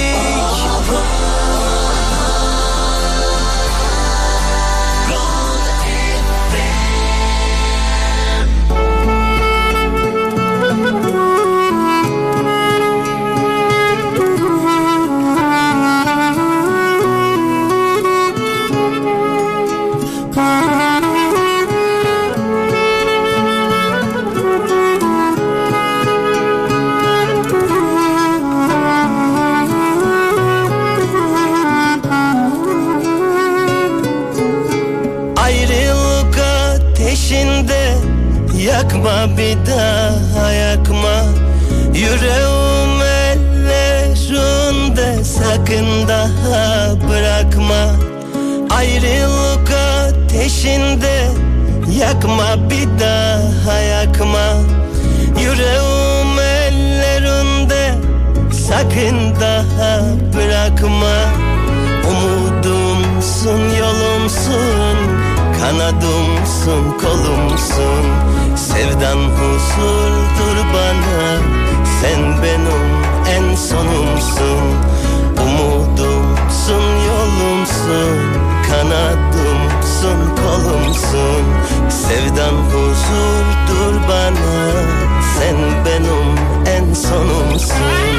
Yakma bir daha yakma. Yüreğim ellerinde sakın daha bırakma. Ayrılık ateşinde yakma bir daha yakma. Yüreğim ellerinde sakın daha bırakma. Umudumsun, yolumsun, kanadımsın, kolumsun. Sevdan huzurdur bana, sen benim en sonumsun. Umudumsun, yolumsun, kanadımsın, kolumsun. Sevdan huzurdur bana, sen benim en sonumsun.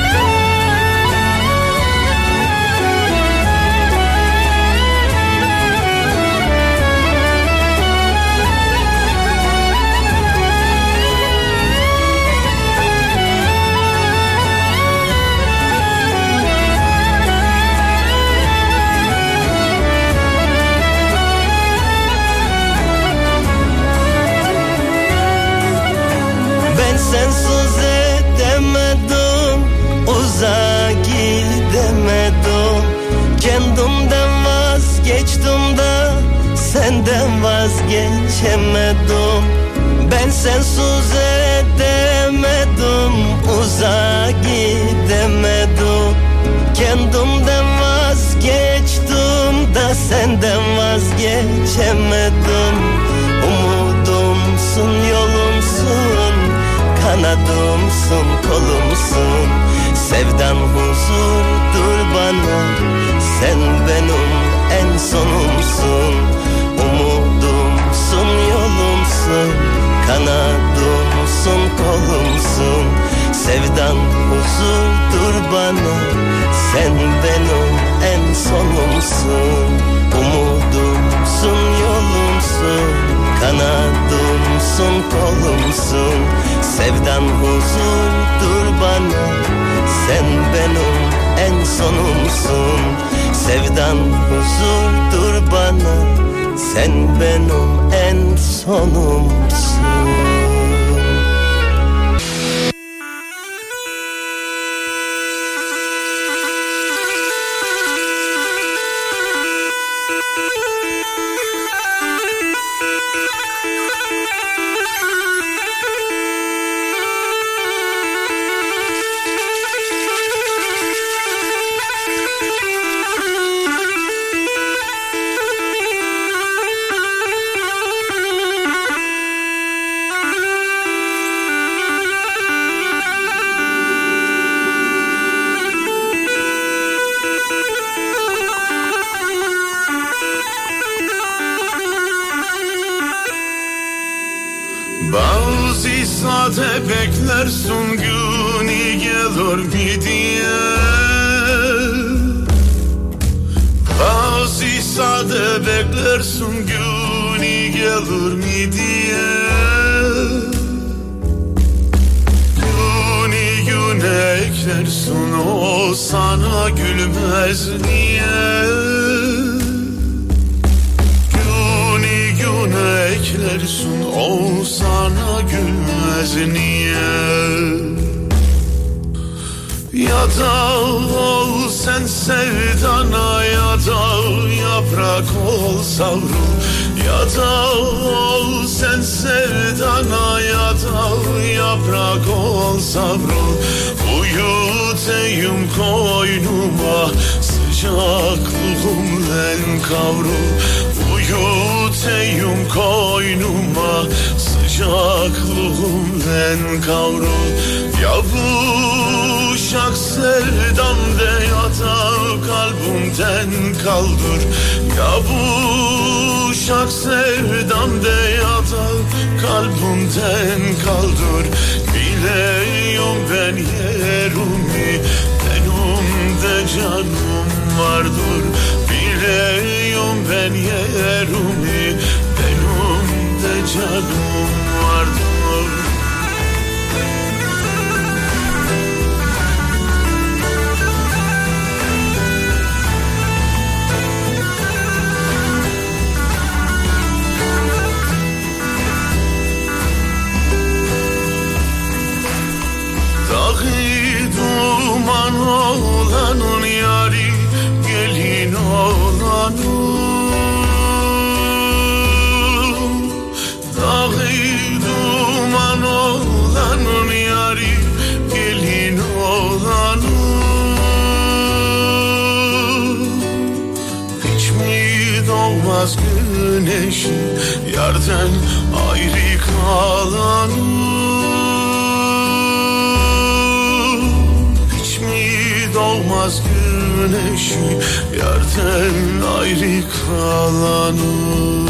Sensiz edemedim, uzağa gidemedim. Kendimden vazgeçtim de senden vazgeçemedim. Ben sensiz edemedim, uzağa gidemedim. Kendimden vazgeçtim de senden vazgeçemedim. Umudumsun, yolumsun, kanadımsın, kolumsun. Sevdan huzurdur bana, sen benim en sonumsun. Umudumsun, yolumsun, kanadımsın, kolumsun. Sevdan huzurdur bana, sen benim en sonumsun. Umudumsun, yolumsun, kanadımsın, kolumsun. Sevdan huzurdur bana, sen benim en sonumsun. Sevdan huzurdur bana, sen benim en sonumsun. Sade beklersin günü gelir mi diye, bazı sade beklersin günü gelir mi diye, günü güne eklersin o sana gülmez niye, günü güne eklersin o sana gülmez niye? Ya da ol sen sevdana, ya da yaprak ol savrul, ya da ol sen sevdana, ya da yaprak ol savrul. Uyutayım koynuma sıcaklığımla kavrul, uyutayım koynuma sıcaklığımla kavrul. Yavuşak sevdam de yatar kalbimden kaldır, yavuşak sevdam de yatar kalbimden kaldır. Biliyorum ben yerimi, benim de canım vardır. Biliyorum ben yerimi, benim de canım vardır. Dahi duman olanın yari, gelin olanın. Dahi duman olanın yari, gelin olanın. Hiç mi doğmaz güneşi yerden ayrı kalanın? Doğmaz güneşi yerden ayrı kalanı.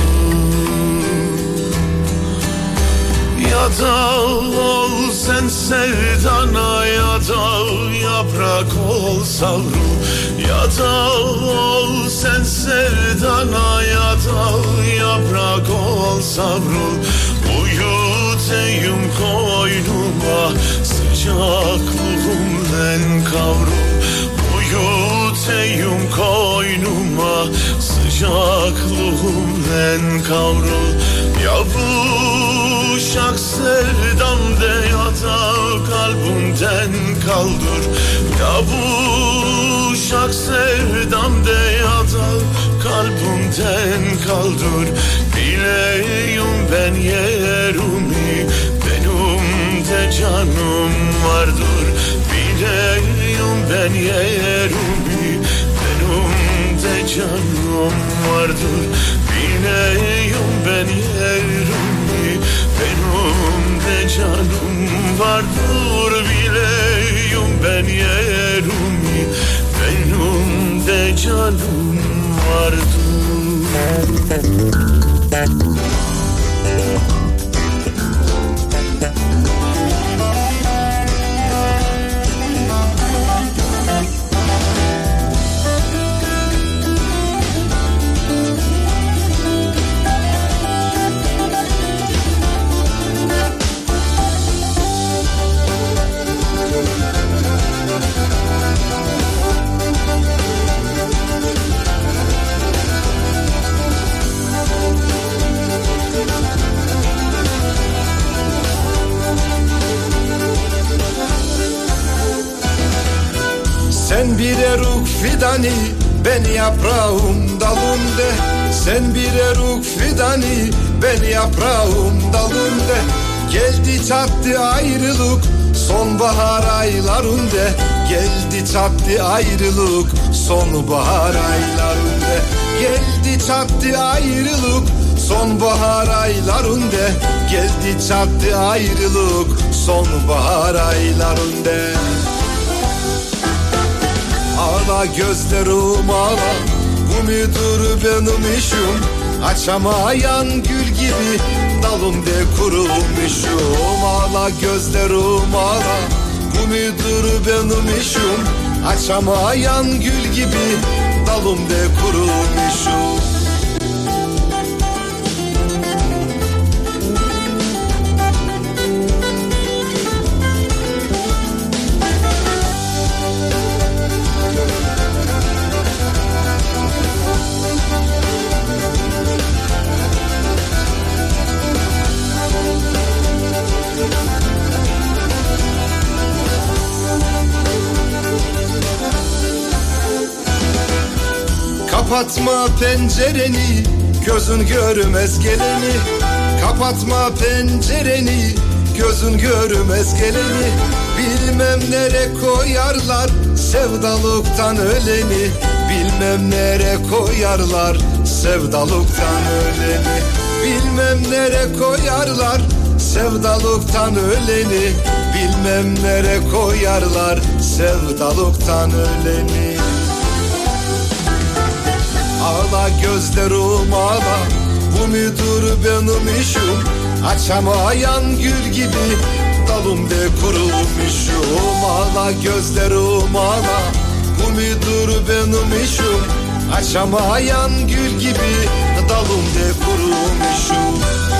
Ya da ol sen sevdana, ya da yaprak ol savrul, ya da ol sen sevdana, ya da yaprak ol savrul. Uyutayım koynuma sıcaklığımla kavrul, uyutayım koynuma sıcaklığımla kavrul. Yavuşak sevdam de yatar kalbimden kaldır, yavuşak sevdam de yatar kalbimden kaldır. Bileyim ben yerimi, benim de canım vardır. Bileyim ben yerimi, benim de canım vardır. Bileyim ben yerimi, benim de canım vardır. Bileyim ben yerimi, benim de canım vardır. fidani, ben yaprağım dalımda. Sen bir eruk fidani, ben yaprağım dalımda. Geldi çattı ayrılık sonbahar aylarında. Geldi çattı ayrılık sonbahar aylarında. Geldi çattı ayrılık sonbahar aylarında. Geldi çattı ayrılık sonbahar aylarında. Ağla gözlerim ağla, bu müdür benim işim. Açamayan gül gibi dalımda kurumuşum. Ağla gözlerim ağla, bu müdür benim işim. Açamayan gül gibi dalımda kurumuşum. Kapatma pencereni, gözün görmez geleni. Kapatma pencereni, gözün görmez geleni. Bilmem nere koyarlar sevdalıktan öleni. Bilmem nere koyarlar sevdalıktan öleni. Bilmem nere koyarlar sevdalıktan öleni. Bilmem nere koyarlar sevdalıktan öleni. Ağla gözlerim ağla, bu müdür benim işim. Açamayan gül gibi dalımda kurulmuşum. Ağla gözlerim ağla, bu müdür benim işim. Açamayan gül gibi dalımda kurulmuşum.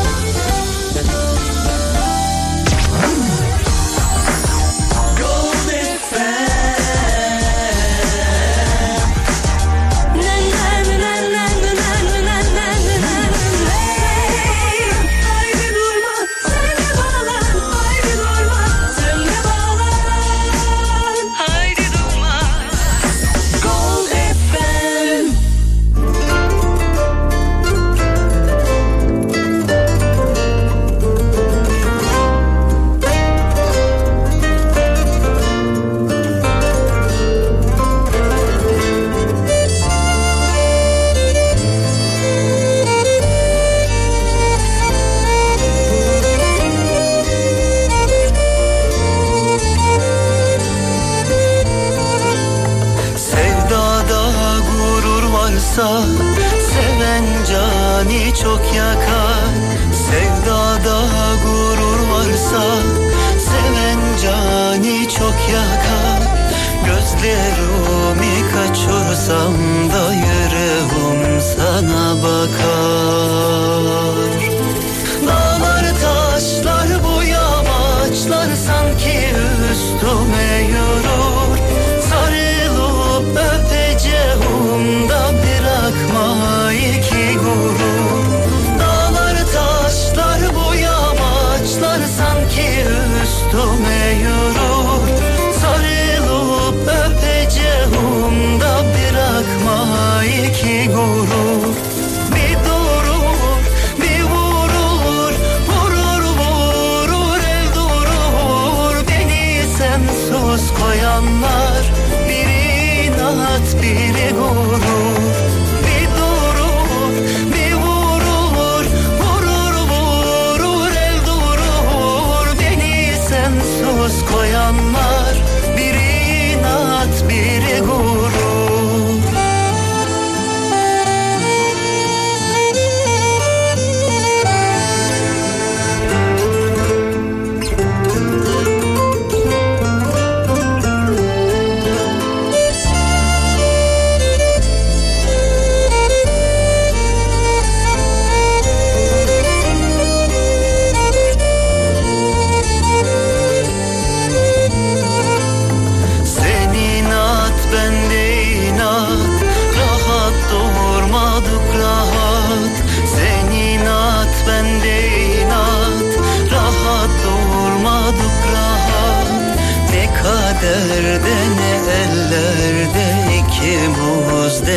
Seven cani çok yakar. Sevdada gurur varsa seven cani çok yakar. Gözlerimi kaçırsam da yüreğim sana bakar. Dağlar taşlar bu yamaçlar sanki üstüme yürür. Sarılıp öpeceğim da bırakma iki gurur. Dağlar taşlar bu yamaçlar sanki üstüme yürür. Sarılıp öpeceğim da bırakma iki gurur. Bir durur, bir vurur, vurur vurur el durur. Beni sensiz koyanlar bir inat bir gurur. Bir durur, bir vurur, vurur vurur el durur. Beni sensiz koyanlar bir inat bir gurur.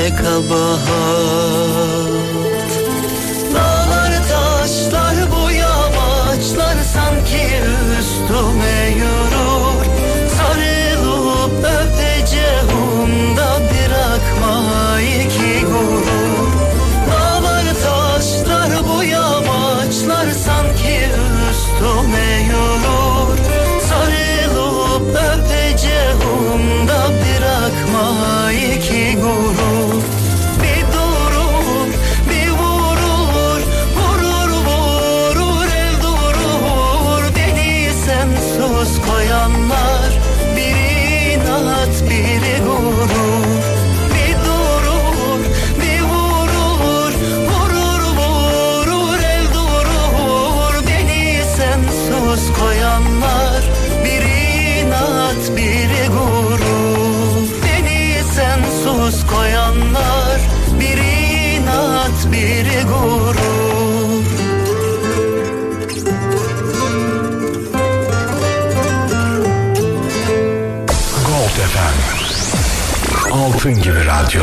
ne kabahat. Dağlar taşlar bu yamaçlar sanki üstüme yürür. Sarılıp öpeceğim da bırakma iki gurur. Dağlar taşlar bu yamaçlar sanki üstüme yürür. Sarılıp öpeceğim da bırakma iki gurur. Bir durur, bir vurur, vurur vurur el durur. Beni sensiz koyanlar bir inat biri gurur. Bir durur, bir vurur, vurur vurur el durur. Beni sensiz koyanlar bir inat biri gurur. Beni sensiz koyanlar bir inat biri gurur. Gold F M. Altın gibi radyo.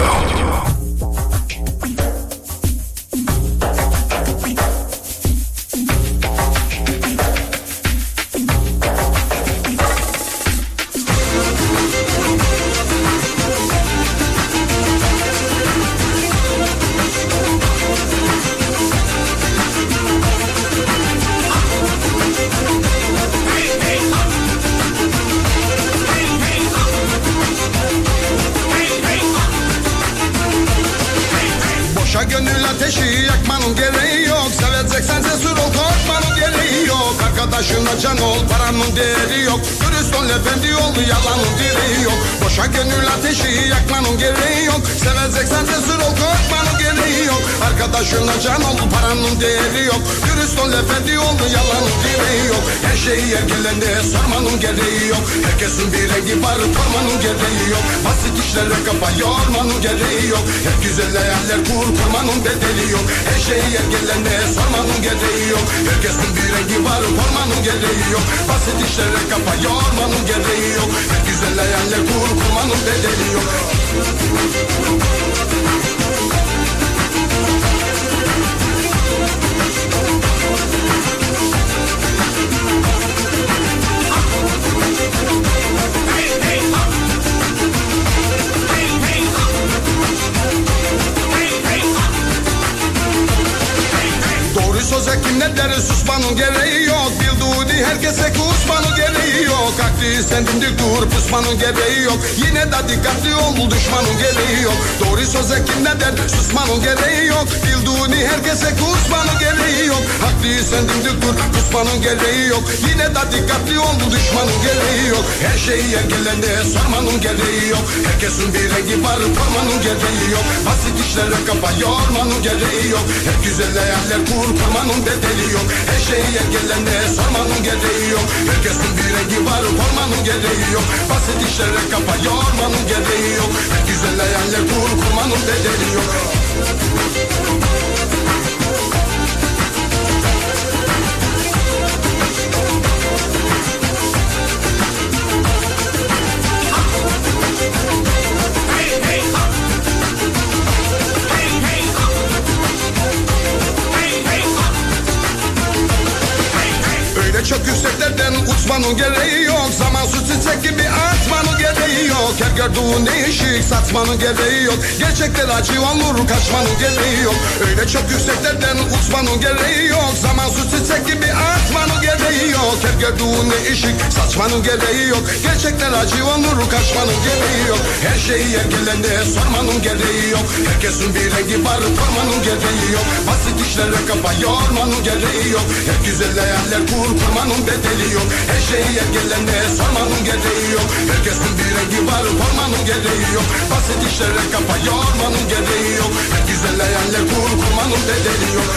Boşa gönül ateşi yakmanın gereği yok. Seveceksen cesur ol, korkmanın gereği yok. Arkadaşına can ol, paranın değeri yok. Dürüst ol, efendi ol, yalanın direği yok. Boşa gönül ateşi yakmanın gereği yok. Seveceksen cesur ol, korkmanın gereği yok. Arkadaşına can ol, paranın değeri yok. Dürüst ol, efendi ol, yalanın direği yok. Her şeyi ergelende sormanın gereği yok. Herkesin bir rengi var, formanın gereği yok. Basit işlere kafa yormanın gereği yok. Hep güzel hayaller kur, kurmanın bedeli yok. Her şeyi ergelende sormanın gereği yok. Herkesin bir rengi var, formanın gereği yok. Basit işlere kafa yormanın gereği yok. Hep güzel hayaller kur, kurmanın bedeli yok. Doğru söze kim ne der, susmanın gereği yok. Bildiğini herkese kusmanın gereği yok. Aklı sen dimdik dur, pusmanın gereği yok. Yine de dikkatli ol, düşmanın gereği yok. Doğru söze kim ne der, susmanın gereği yok. Bildiğini herkese kusmanın gereği yok. Aklı sen dimdik dur, pusmanın gereği yok. Yine de dikkatli ol, düşmanın gereği yok. Her şeyi engellendi, sormanın gereği yok. Herkesin bir rengi var, formanın gereği yok. Basit işlere kafa yormanın gereği yok. Hep güzel hayaller kur, kurmanın bedeli yok. Her şeyi engellendi, sormanın gereği yok. Herkesin bir rengi var, formanın gereği yok. Basit işlere kafa yormanın gereği yok. Hep güzel hayaller kur, kurmanın bedeli yok. Öyle çok yükseklerden uçmanın gereği yok. Zamansız çiçek gibi atmanın gereği yok. Her gördüğün değişik satmanın gereği yok. Gerçekler acı olur, kaçmanın gereği yok. Öyle çok yükseklerden uçmanın gereği yok. Zamansız çiçek gibi atmanın gereği yok. Her gördüğün değişik saçmanın gereği yok. Gerçekler acı olur, kaçmanın gereği yok. Her şeyi ergelende sormanın gereği yok. Herkesin bir rengi var, formanın gereği yok. Basit işlere kafa yormanın gereği yok. Hep güzel hayaller kur, kurmanın bedeli yok. Her şeyi ergelende sormanın gereği yok. Herkesin bir rengi var, formanın gereği yok. Basit işlere kafa yormanın gereği yok. Hep güzel hayaller kur, kurmanın bedeli yok.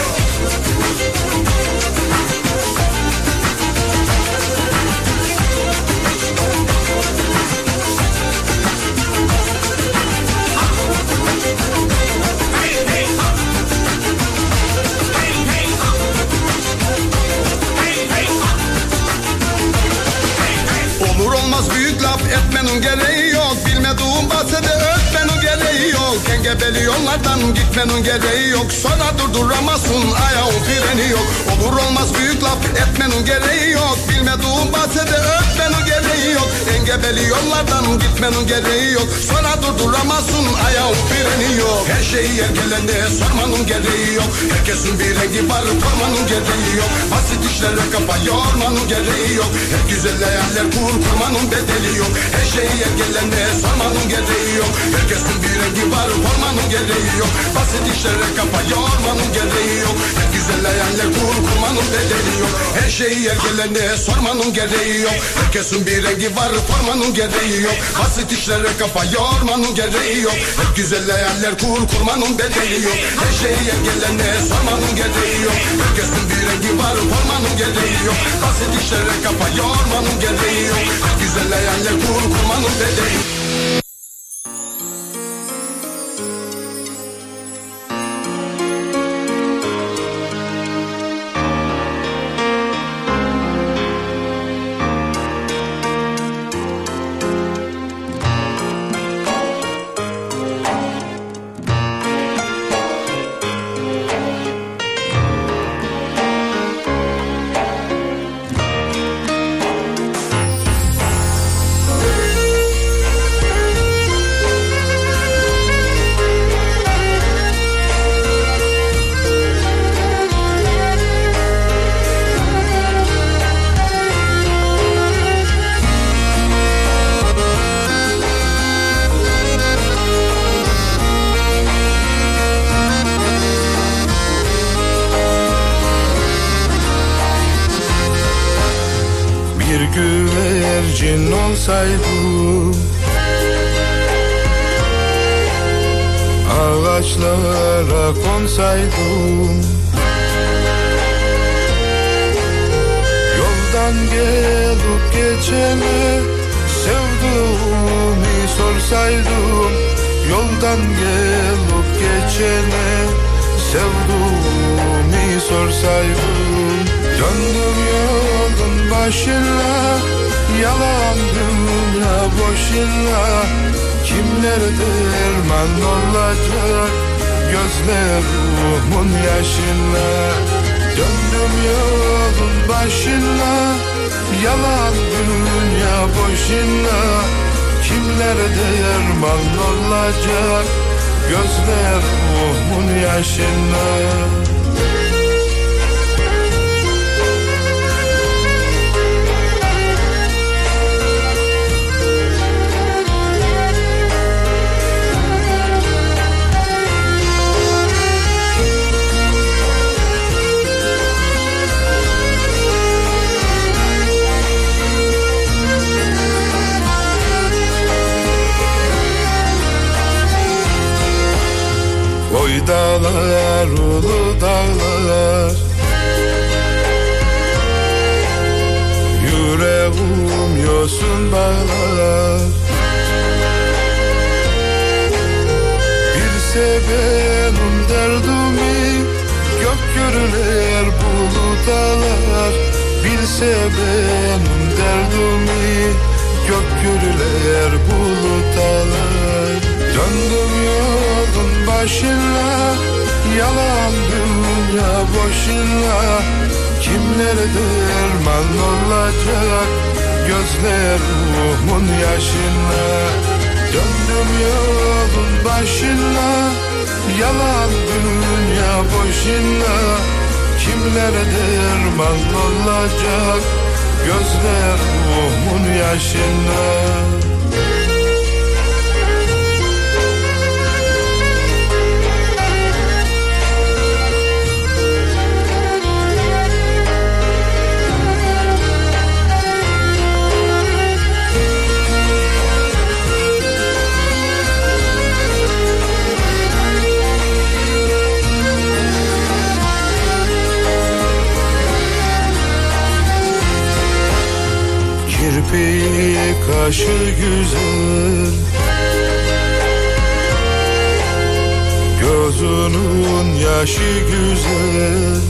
Olur olmaz büyük laf etmenin gereği yok. Bilmediğin bahsede ötmenin gereği gereği yok. Engebeli yollardan gitmenin gereği yok. Sonra durduramazsın ayağın freni yok. Olur olmaz büyük laf etmenin gereği yok. Bilmediğin bahsede öpmenin gereği yok. Engebeli yollardan gitmenin gereği yok. Sonra durduramazsın ayağın freni yok. Her şeyi ergelene sormanın gereği yok. Herkesin bir rengi var formanın gereği yok. Basit işlere kafa yormanın gereği yok. Hep güzel hayaller kur kurmanın bedeli yok. Her şeyi ergelene sormanın gereği yok. Herkesin bir rengi var formanın gereği yok. Basit işlere kafa yormanın gereği yok. Hep güzel hayaller kur kurmanın bedeli yok. Her şeyi ergelene sormanın gereği yok. Herkesin bir rengi var formanın gereği yok. Basit işlere kafa yormanın gereği yok. Hep güzel hayaller kur kurmanın bedeli yok. Her şeyi ergelene sormanın gereği yok. Herkesin bir rengi var formanın gereği yok. Basit işlere kafa yormanın gereği yok. Hep güzel hayaller kur kurmanın bedeli yok. Güvercin olsaydım, ağaçlara konsaydım, yoldan gelip geçene sevduğumu sorsaydım, yoldan gelip geçene sevduğumu sorsaydım. Döndüm yolun başına, yalan dünya boşuna. Kimler derman olacak gözlerimin yaşına. Döndüm yolun başına, yalan dünya boşuna. Kimler derman olacak gözlerimin yaşına. Oy dağlar, ulu dağlar, yüreğim yosun bağlar. Bilse benim derdimi gök gürler bulut ağlar. Bilse benim derdimi gök gürler bulut ağlar. Döndüm yolun başına, yalan dünya boşuna. Kimler derman olacak gözlerimin yaşına. Döndüm yolun başına, yalan dünya boşuna. Kimler derman olacak gözlerimin yaşına. Kirpiği kaşı güzel, gözünün yaşı güzel.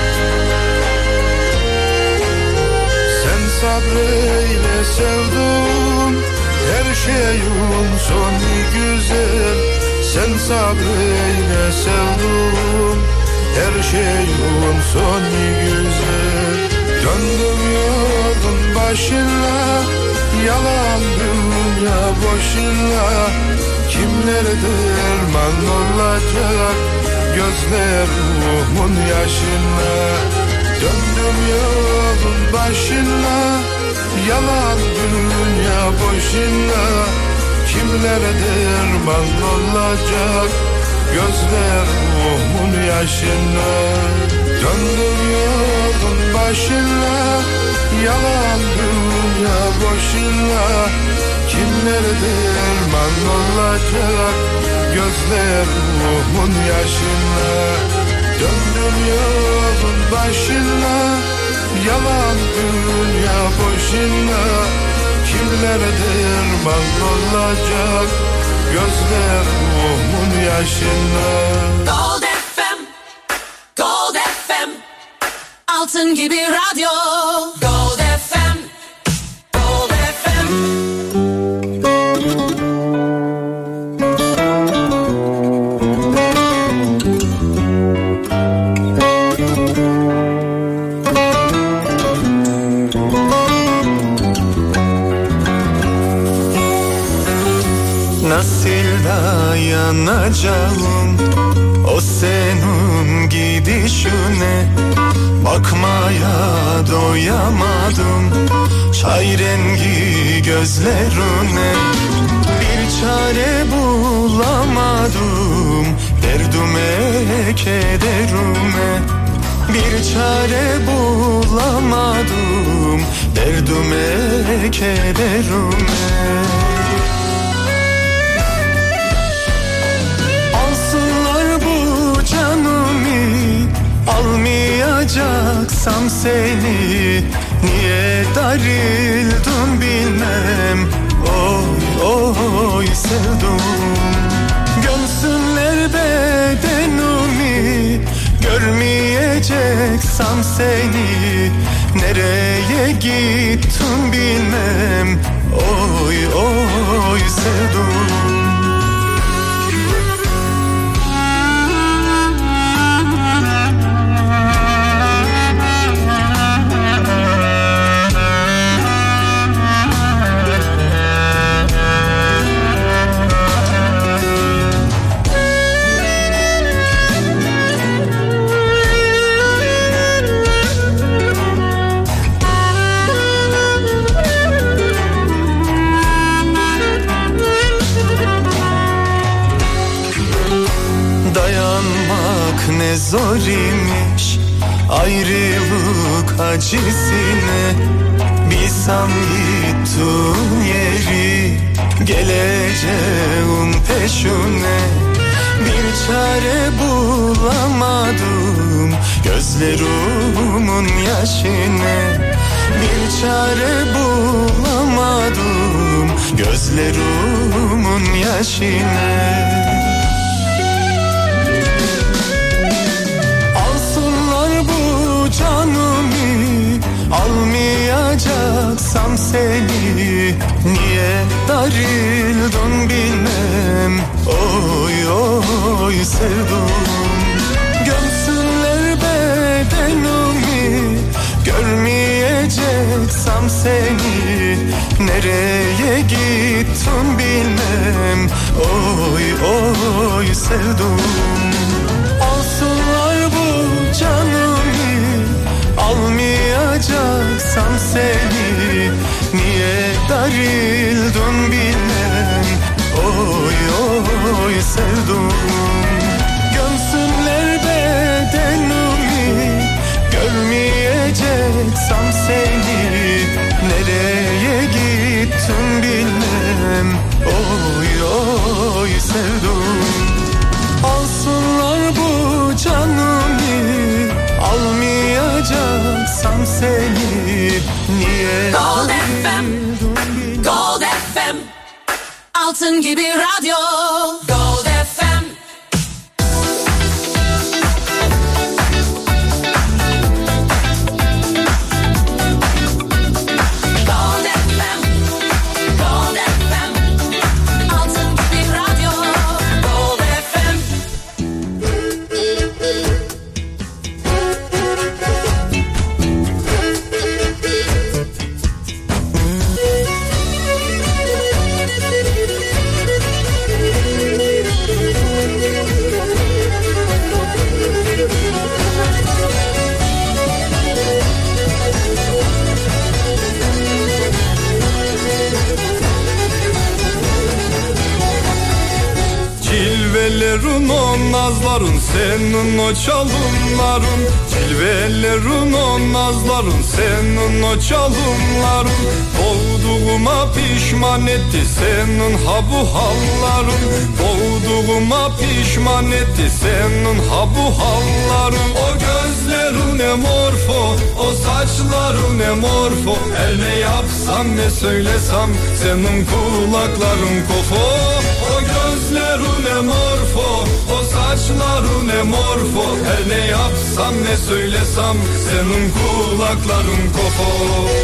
Sen sabreyle sevdum, her şeyin sonu güzel. Sen sabreyle sevdum, her şeyin sonu güzel. Döndüm yolun başına, yalan dünya boşuna. Kimlere derman olacak gözlerimin yaşına. Döndüm yolun başına, yalan dünya boşuna. Kimlere derman olacak gözlerimin yaşına. Döndüm yolun başına, yalan dünya boşuna. Kimlere derman olacak gözlerimin yaşına. Döndüm yolun başına, yalan dünya boşuna. Kimlere derman olacak gözlerimin yaşına. Gold F M, Gold F M, altın gibi radyo. Gold F M, Gold F M. Nasıl dayanacağım o senin gidişine? Bakmaya doyamadım çay rengi gözlerine. Bir çare bulamadım derdime kederime. Bir çare bulamadım derdime kederime. Almayacaksam seni niye darıldım bilmem. Oy oy sevdum. Gömsünler bedenimi, görmeyeceksem seni nereye gittin bilmem. Oy oy sevdum. Ne zor imiş ayrılık acısını. Bilsem gittin yeri geleceğim peşine. Bir çare bulamadım gözlerimin yaşına. Bir çare bulamadım gözlerimin yaşına. Canımı almayacaksam seni niye darıldın bilmem. Oy oy sevdum. Gömsünler bedenimi, görmeyeceksem seni nereye gittin bilmem. Oy oy sevdum. Alsınlar bu canımı, almayacaksam seni niye darıldın bilmem. Oy oy sevdum. Gömsünler bedenimi, görmeyeceksem seni nereye gittin bilmem. Oy oy sevdum. Alsınlar bu canımı, almayacaksam seni niye Gold F M, Gold F M, altın gibi radyo. Gold F M. Gold F M, Gold F M, altın gibi radyo. Gold o nazların, senin o çalımların, cilvelerin o nazların, senin o çalımların, doğduğuma pişman etti senin ha bu halların, doğduğuma pişman etti senin ha bu halların. O gözlerin ne morfo, o saçların ne morfo, el ne yapsam ne söylesem senin kulakların kofo. O gözlerin ne morfo, o saçların ne morfo, her ne yapsam ne söylesem senin kulakların kofo.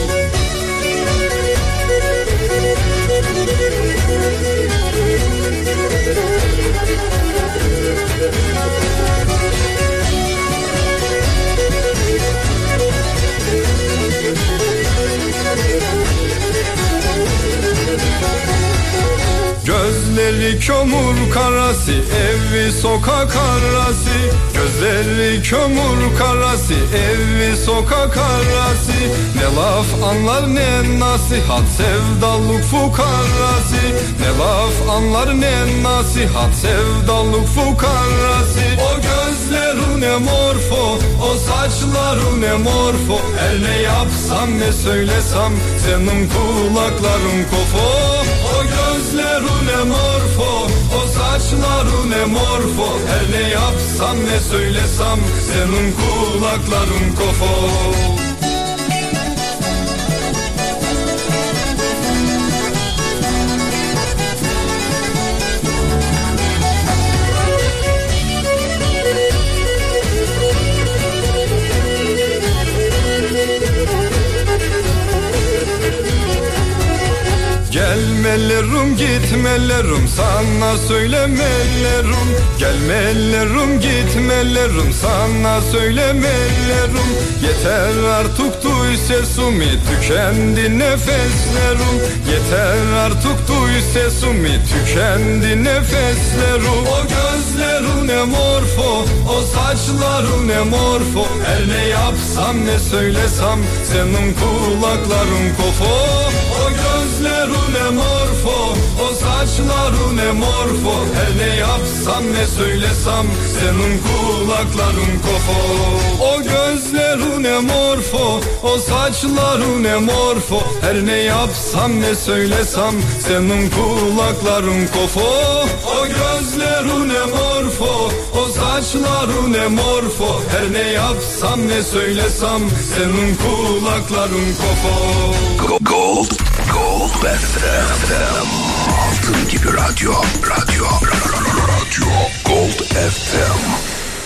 Gözleri kömür karası, evi sokak arası. Gözleri kömür karası, evi sokak arası. Ne laf anlar ne nasihat, sevdalık fukarası. Ne laf anlar ne nasihat, sevdalık fukarası. O gözleri ne morfo, o saçları ne morfo, el ne yapsam ne söylesem senin kulakların kofo. O gözleri ne morfo, o saçları ne morfo, her ne yapsam ne söylesem senin kulakların kofo. Gelmelerim gitmelerim sana söylemelerim, gelmelerim gitmelerim sana söylemelerim. Yeter artık duy sesimi, tükendi nefeslerim. Yeter artık duy sesimi, tükendi nefeslerim. O gözlerin ne morfo, o saçların ne morfo, her ne yapsam ne söylesem senin kulakların kofo. O gözlerin ne morfo, o saçların ne morfo, her ne yapsam ne söylesem senin kulakların kofo. O gözlerin ne morfo, o saçların ne morfo, her ne yapsam ne söylesem senin kulakların kofo. O gözlerin ne morfo, o saçların ne morfo, her ne yapsam ne söylesem senin kulakların kofo. Gold, Gold F M. Altın gibi radyo, radyo, radyo, Gold F M.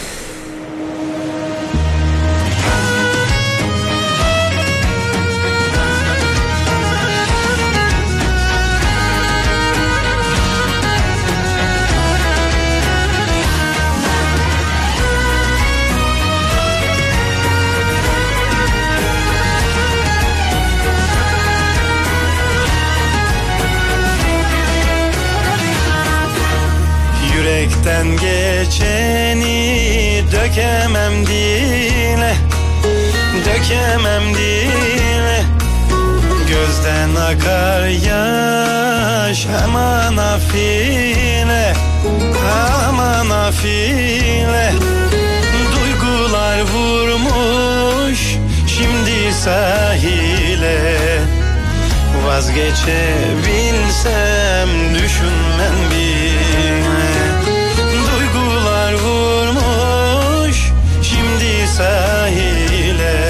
Yürekten geçeni dökemem dile, dökemem dile. Gözden akar yaş aman afile, aman afile. Duygular vurmuş şimdi sahile, vazgeçebilsem düşünmem bile. Duygular vurmuş şimdi sahile,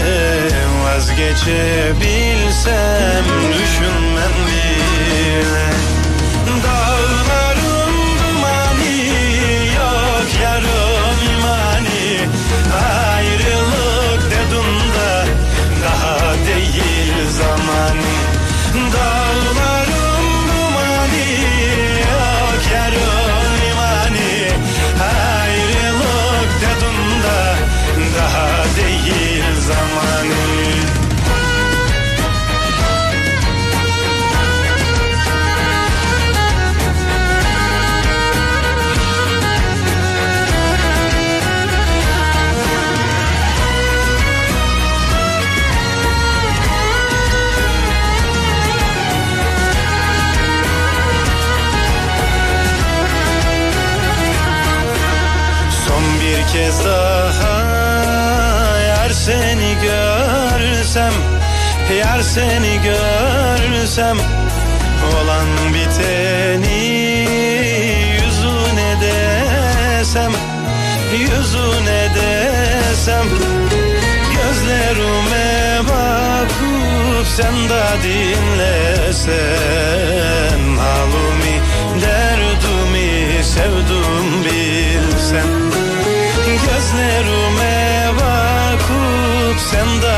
vazgeçebilsem düşünmem bile. Dağların dumanı yok yarım imani, ayrılık dedim da daha değil zamanı. Dağların dumanı yok yarım imani, ayrılık dedim da daha değil zamanı. kez daha yar seni görsem, yar seni görsem, olan biteni yüzüne desem, yüzüne desem, gözlerime bakıp sen de dinlesen, halimi derdimi sevdim bilsen. Gözlerime bakıp sen de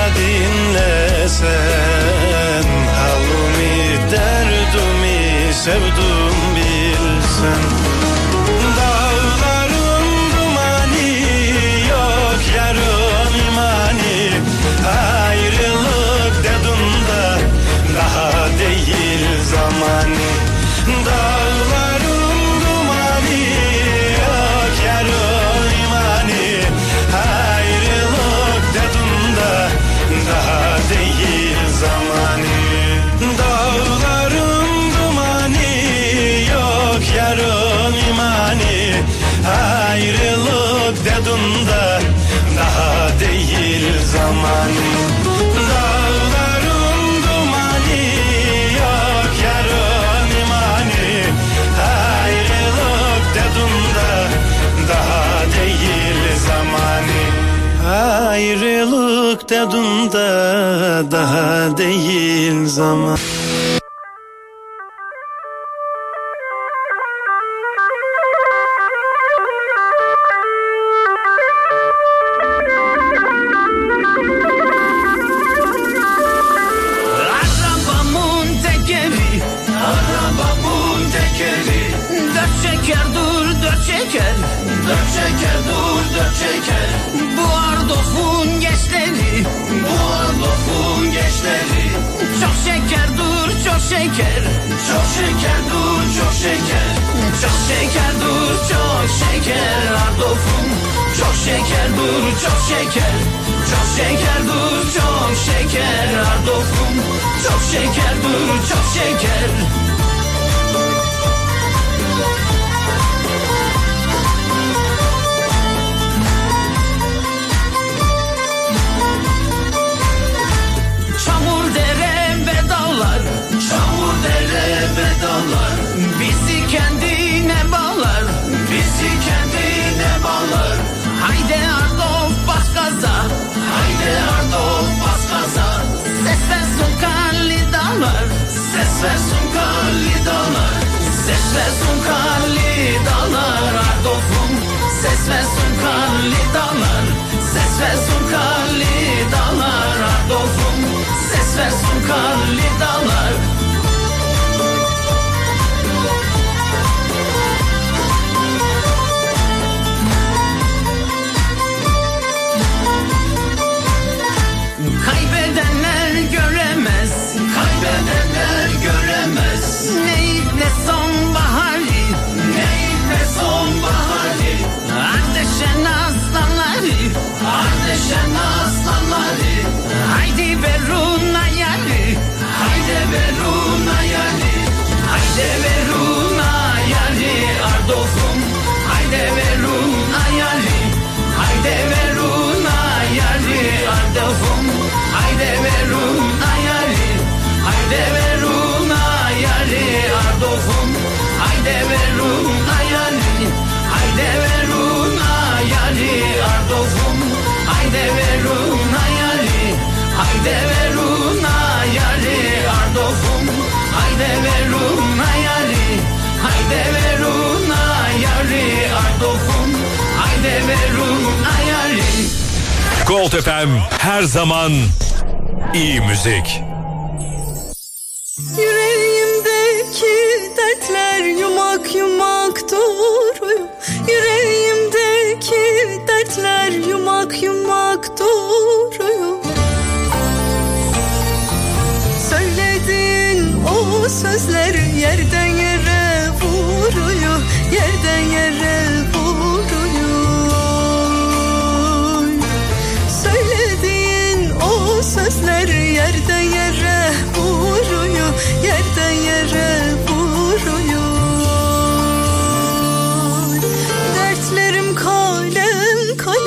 dinlesen, halimi derdimi sevdim bilsen. Dağların dumanı yok yarın imani, ayrılık dedin de daha değil zamanı. Dağların dumanı yok yarın imani, ayrılık dedin de daha değil zamanı. Dağların dumanı yok yarın imani, ayrılık dedin de daha değil zamanı. Dağların dumanı yok yarın imani, ayrılık dedin de daha değil zamanı. Ayrılık dedin de daha değil zaman. Arabamın tekeri, arabamın tekeri, dört çeker dur dört çeker, dört çeker dur dört çeker. Bu Ardof'un gençleri, bu Ardof'un gençleri, çok şeker dur çok şeker, çok şeker dur çok şeker, çok şeker dur çok şeker. Ardof'un çok şeker dur çok şeker, çok şeker dur çok şeker. Ardof'un çok şeker dur çok şeker. Çamur dere ve dağlar, çamur dere ve dağlar, bizi kendine bağlar, bizi kendine bağlar. Haydi Ardof bas gaza, haydi Ardof bas gaza. Ses versin karlı dağlar, ses versin karlı dağlar, ses versin karlı dağlar. Ardof'um ses versin karlı dağlar, ses versin karlı dağlar. Ardof'um ses versin karlı dağlar. Kaybedenler göremez, kaybedenler göremez. Ne ilk ne sonbaharı, ne ilk ne sonbaharı. Ardeşen aslanları, Ardeşen aslanları. Haydi Veruna yarı, haydi Veruna yarı, haydi Veruna yarı. Ardof'um haydi Veruna yarı, haydi Veruna yarı. Ardof'um haydi Veruna yarı, haydi Veruna yarı. Ardof'um haydi Veruna yarı, haydi Veruna yarı. Ardof'um haydi Veruna yarı, haydi Veruna yarı. Ardof'um haydi Veruna yarı, haydi Veruna yarı. Ardof'um haydi Veruna yarı. Gold F M her zaman iyi müzik. Yüreğimdeki dertler yumak yumak duruyor. Yüreğimdeki dertler yumak yumak duruyor. Söylediğin o sözler yerden yere vuruyor, yerden yere vuruyor. Söylediğin o sözler yerden yere vuruyor, yerden yere vuruyor. Dertlerim kalem kalem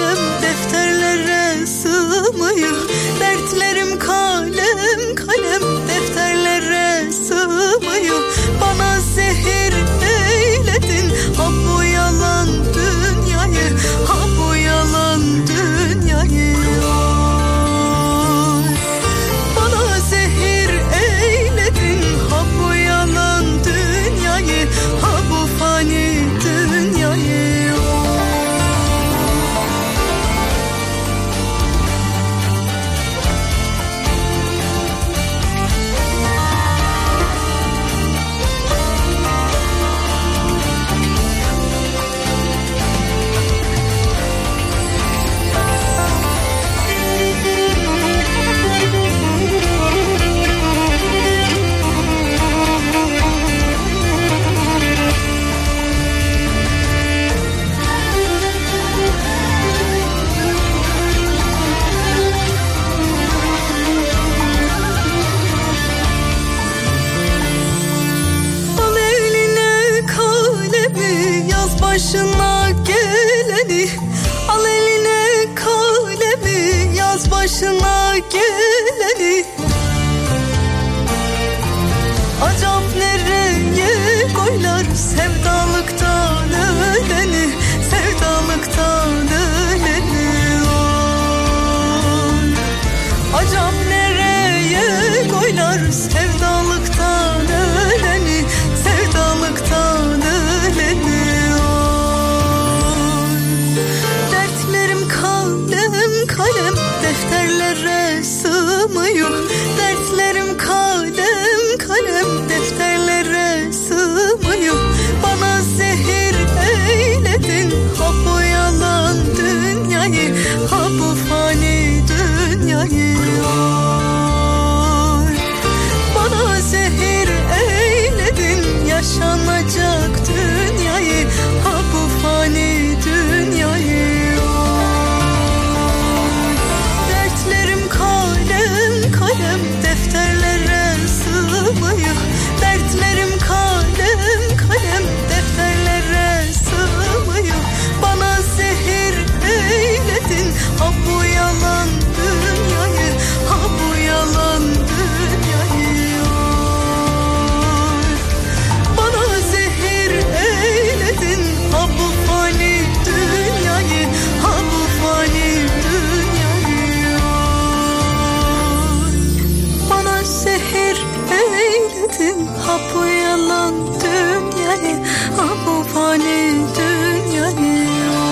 eyledin ha bu yalan dünyayı, ha bu fani dünyayı.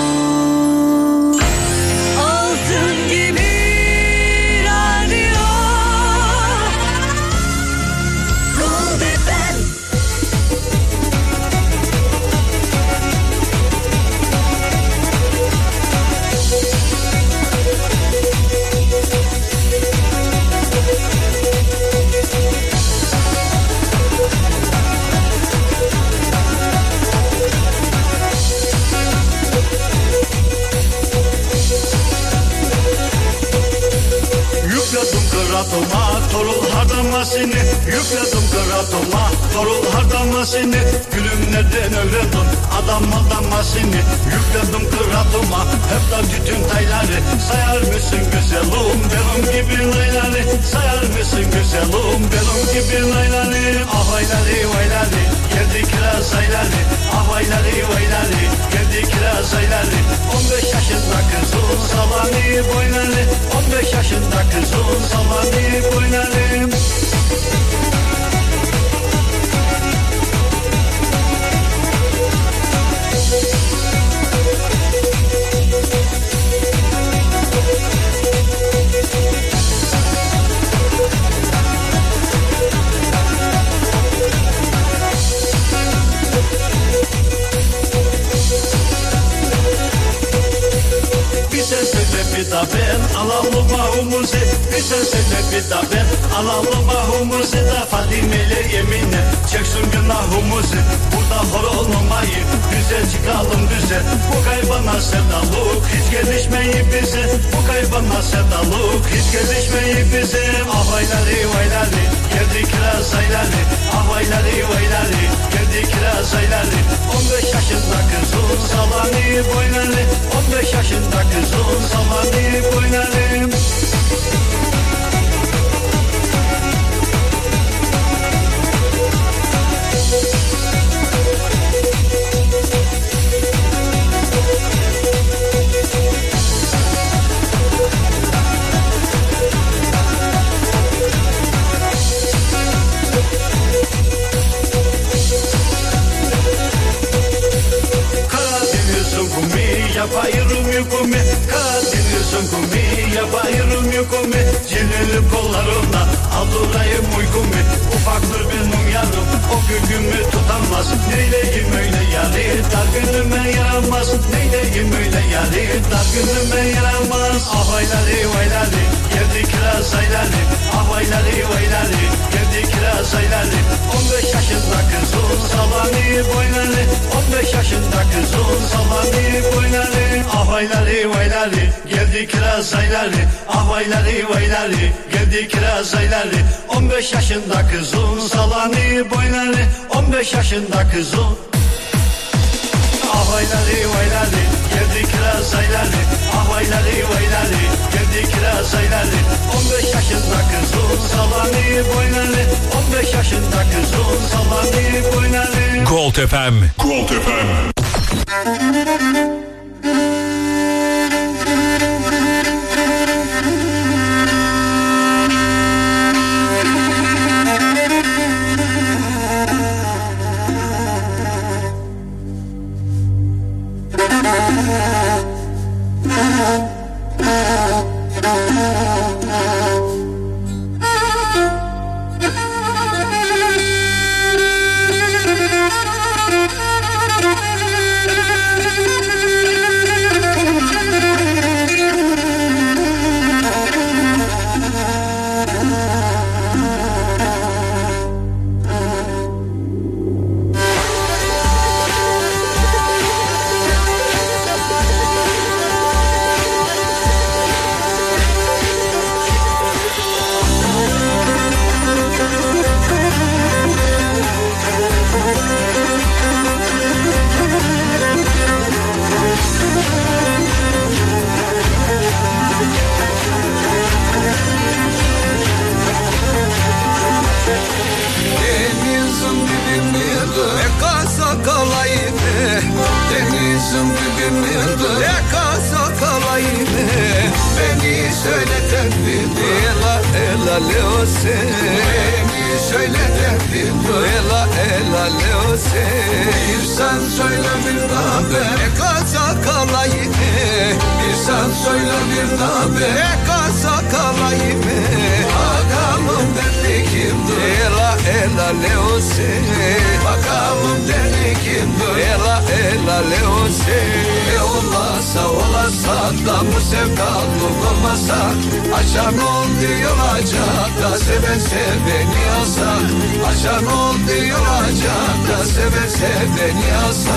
Altın gibi radyo Gold F M. Yükledim kıratoma torul hardamasını, yükledim kıratoma torul hardamasını. Gülüm nereden öğrendin adam aldanmasını? Yükledim kıratoma hep de tütün tayları. Sayar mısın güzelim benim gibi layları? Sayar mısın güzelim benim gibi layları? Ahayları vayları geldi kiraz ayları. Ahayları vayları geldi kiraz ayları. On beş yaşında kızım salani boyları. On beş yaşında kızım salani boyları. Bize sebebi da ben alalım ahumuzu. Bize sebebi da ben alalım ahumuzu da Fadime'yle yeminle çeksin günahımızı. Burada hor olmamayı düze çıkalım düze. Bu kaybana sevdalık hiç gelişmeyi bize. Bu kaybana sevdalık hiç gelişmeyi bize. Ahayları vayları geldi kiraz ayları. Ahayları vayları geldi kiraz ayları. On beş yaşında kızım salani boyları. On beş yaşında kızım salani boyları. Karadeniz'in kumi yapayırım yukumi. Karadeniz'in kumi yapayırım yukumi. Cineli kollarımda aldırayım uykumu. Ufaktır benim yarım o gücümü tutamaz. Neyleyim öyle yari dar günüme yaramaz. Neyleyim öyle yari dar günüme yaramaz. Ahayları vayları geldi kiraz ayları. Ahayları vayları geldi kiraz ayları. On beş yaşında kızım salani boyları. On beş yaşında kızım salani boyları. Ahayları vayları geldi kiraz ayları. Ahayları vayları geldi kiraz ayları. On beş yaşında kızım salani boyları. On beş yaşında kızım. Ahayları vayları geldi kiraz ayları. Ahayları vayları geldi kiraz ayları. On beş yaşında kızım salani boyları. On beş yaşında kızım salani boyları. Gold F M. Gold F M. Denizin dibimde Eka sakalayını Beni söyleten bir Ela ela leose Beni söyleten leose. Bir sen söyle bir daha be kasa kalayım. Bir sen söyle bir daha be kasa kalayım. Bakalım derdi kimdir? Ela ela leose. Bakalım derdi kimdir? Ela ela leose. E olmasa olasa da bu sevdalık olmasa, açan ol diyoracak da seven seveni alsa. Açan ol diyoracak da seven seveni alsa.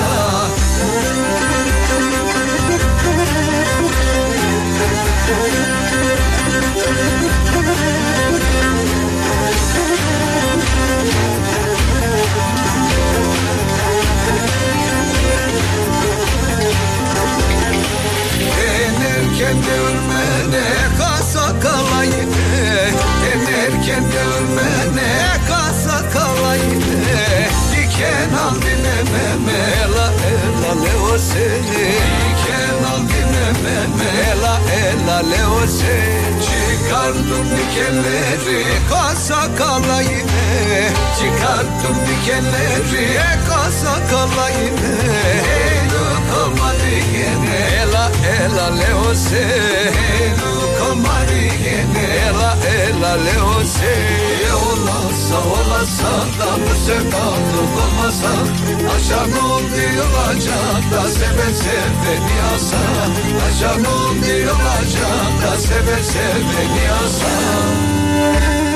Denerken de ölmene kasa kalayım. Denerken de ölmene kasa kalayım. Diken al dinlememe ela ela leose. Diken al dinlememe ela ela leose. Çıkardım dikenleri kasa kalayım. Çıkardım dikenleri kasa kalayım. Eylül kalmadı gene ela ela leose. Eylül kalmadı gene ela ela leose. Olasa olasa da bu sevdalık olmasa, aşan ol diyoracak da seven seveni alsa. Aşan ol diyoracak da seven seveni alsa.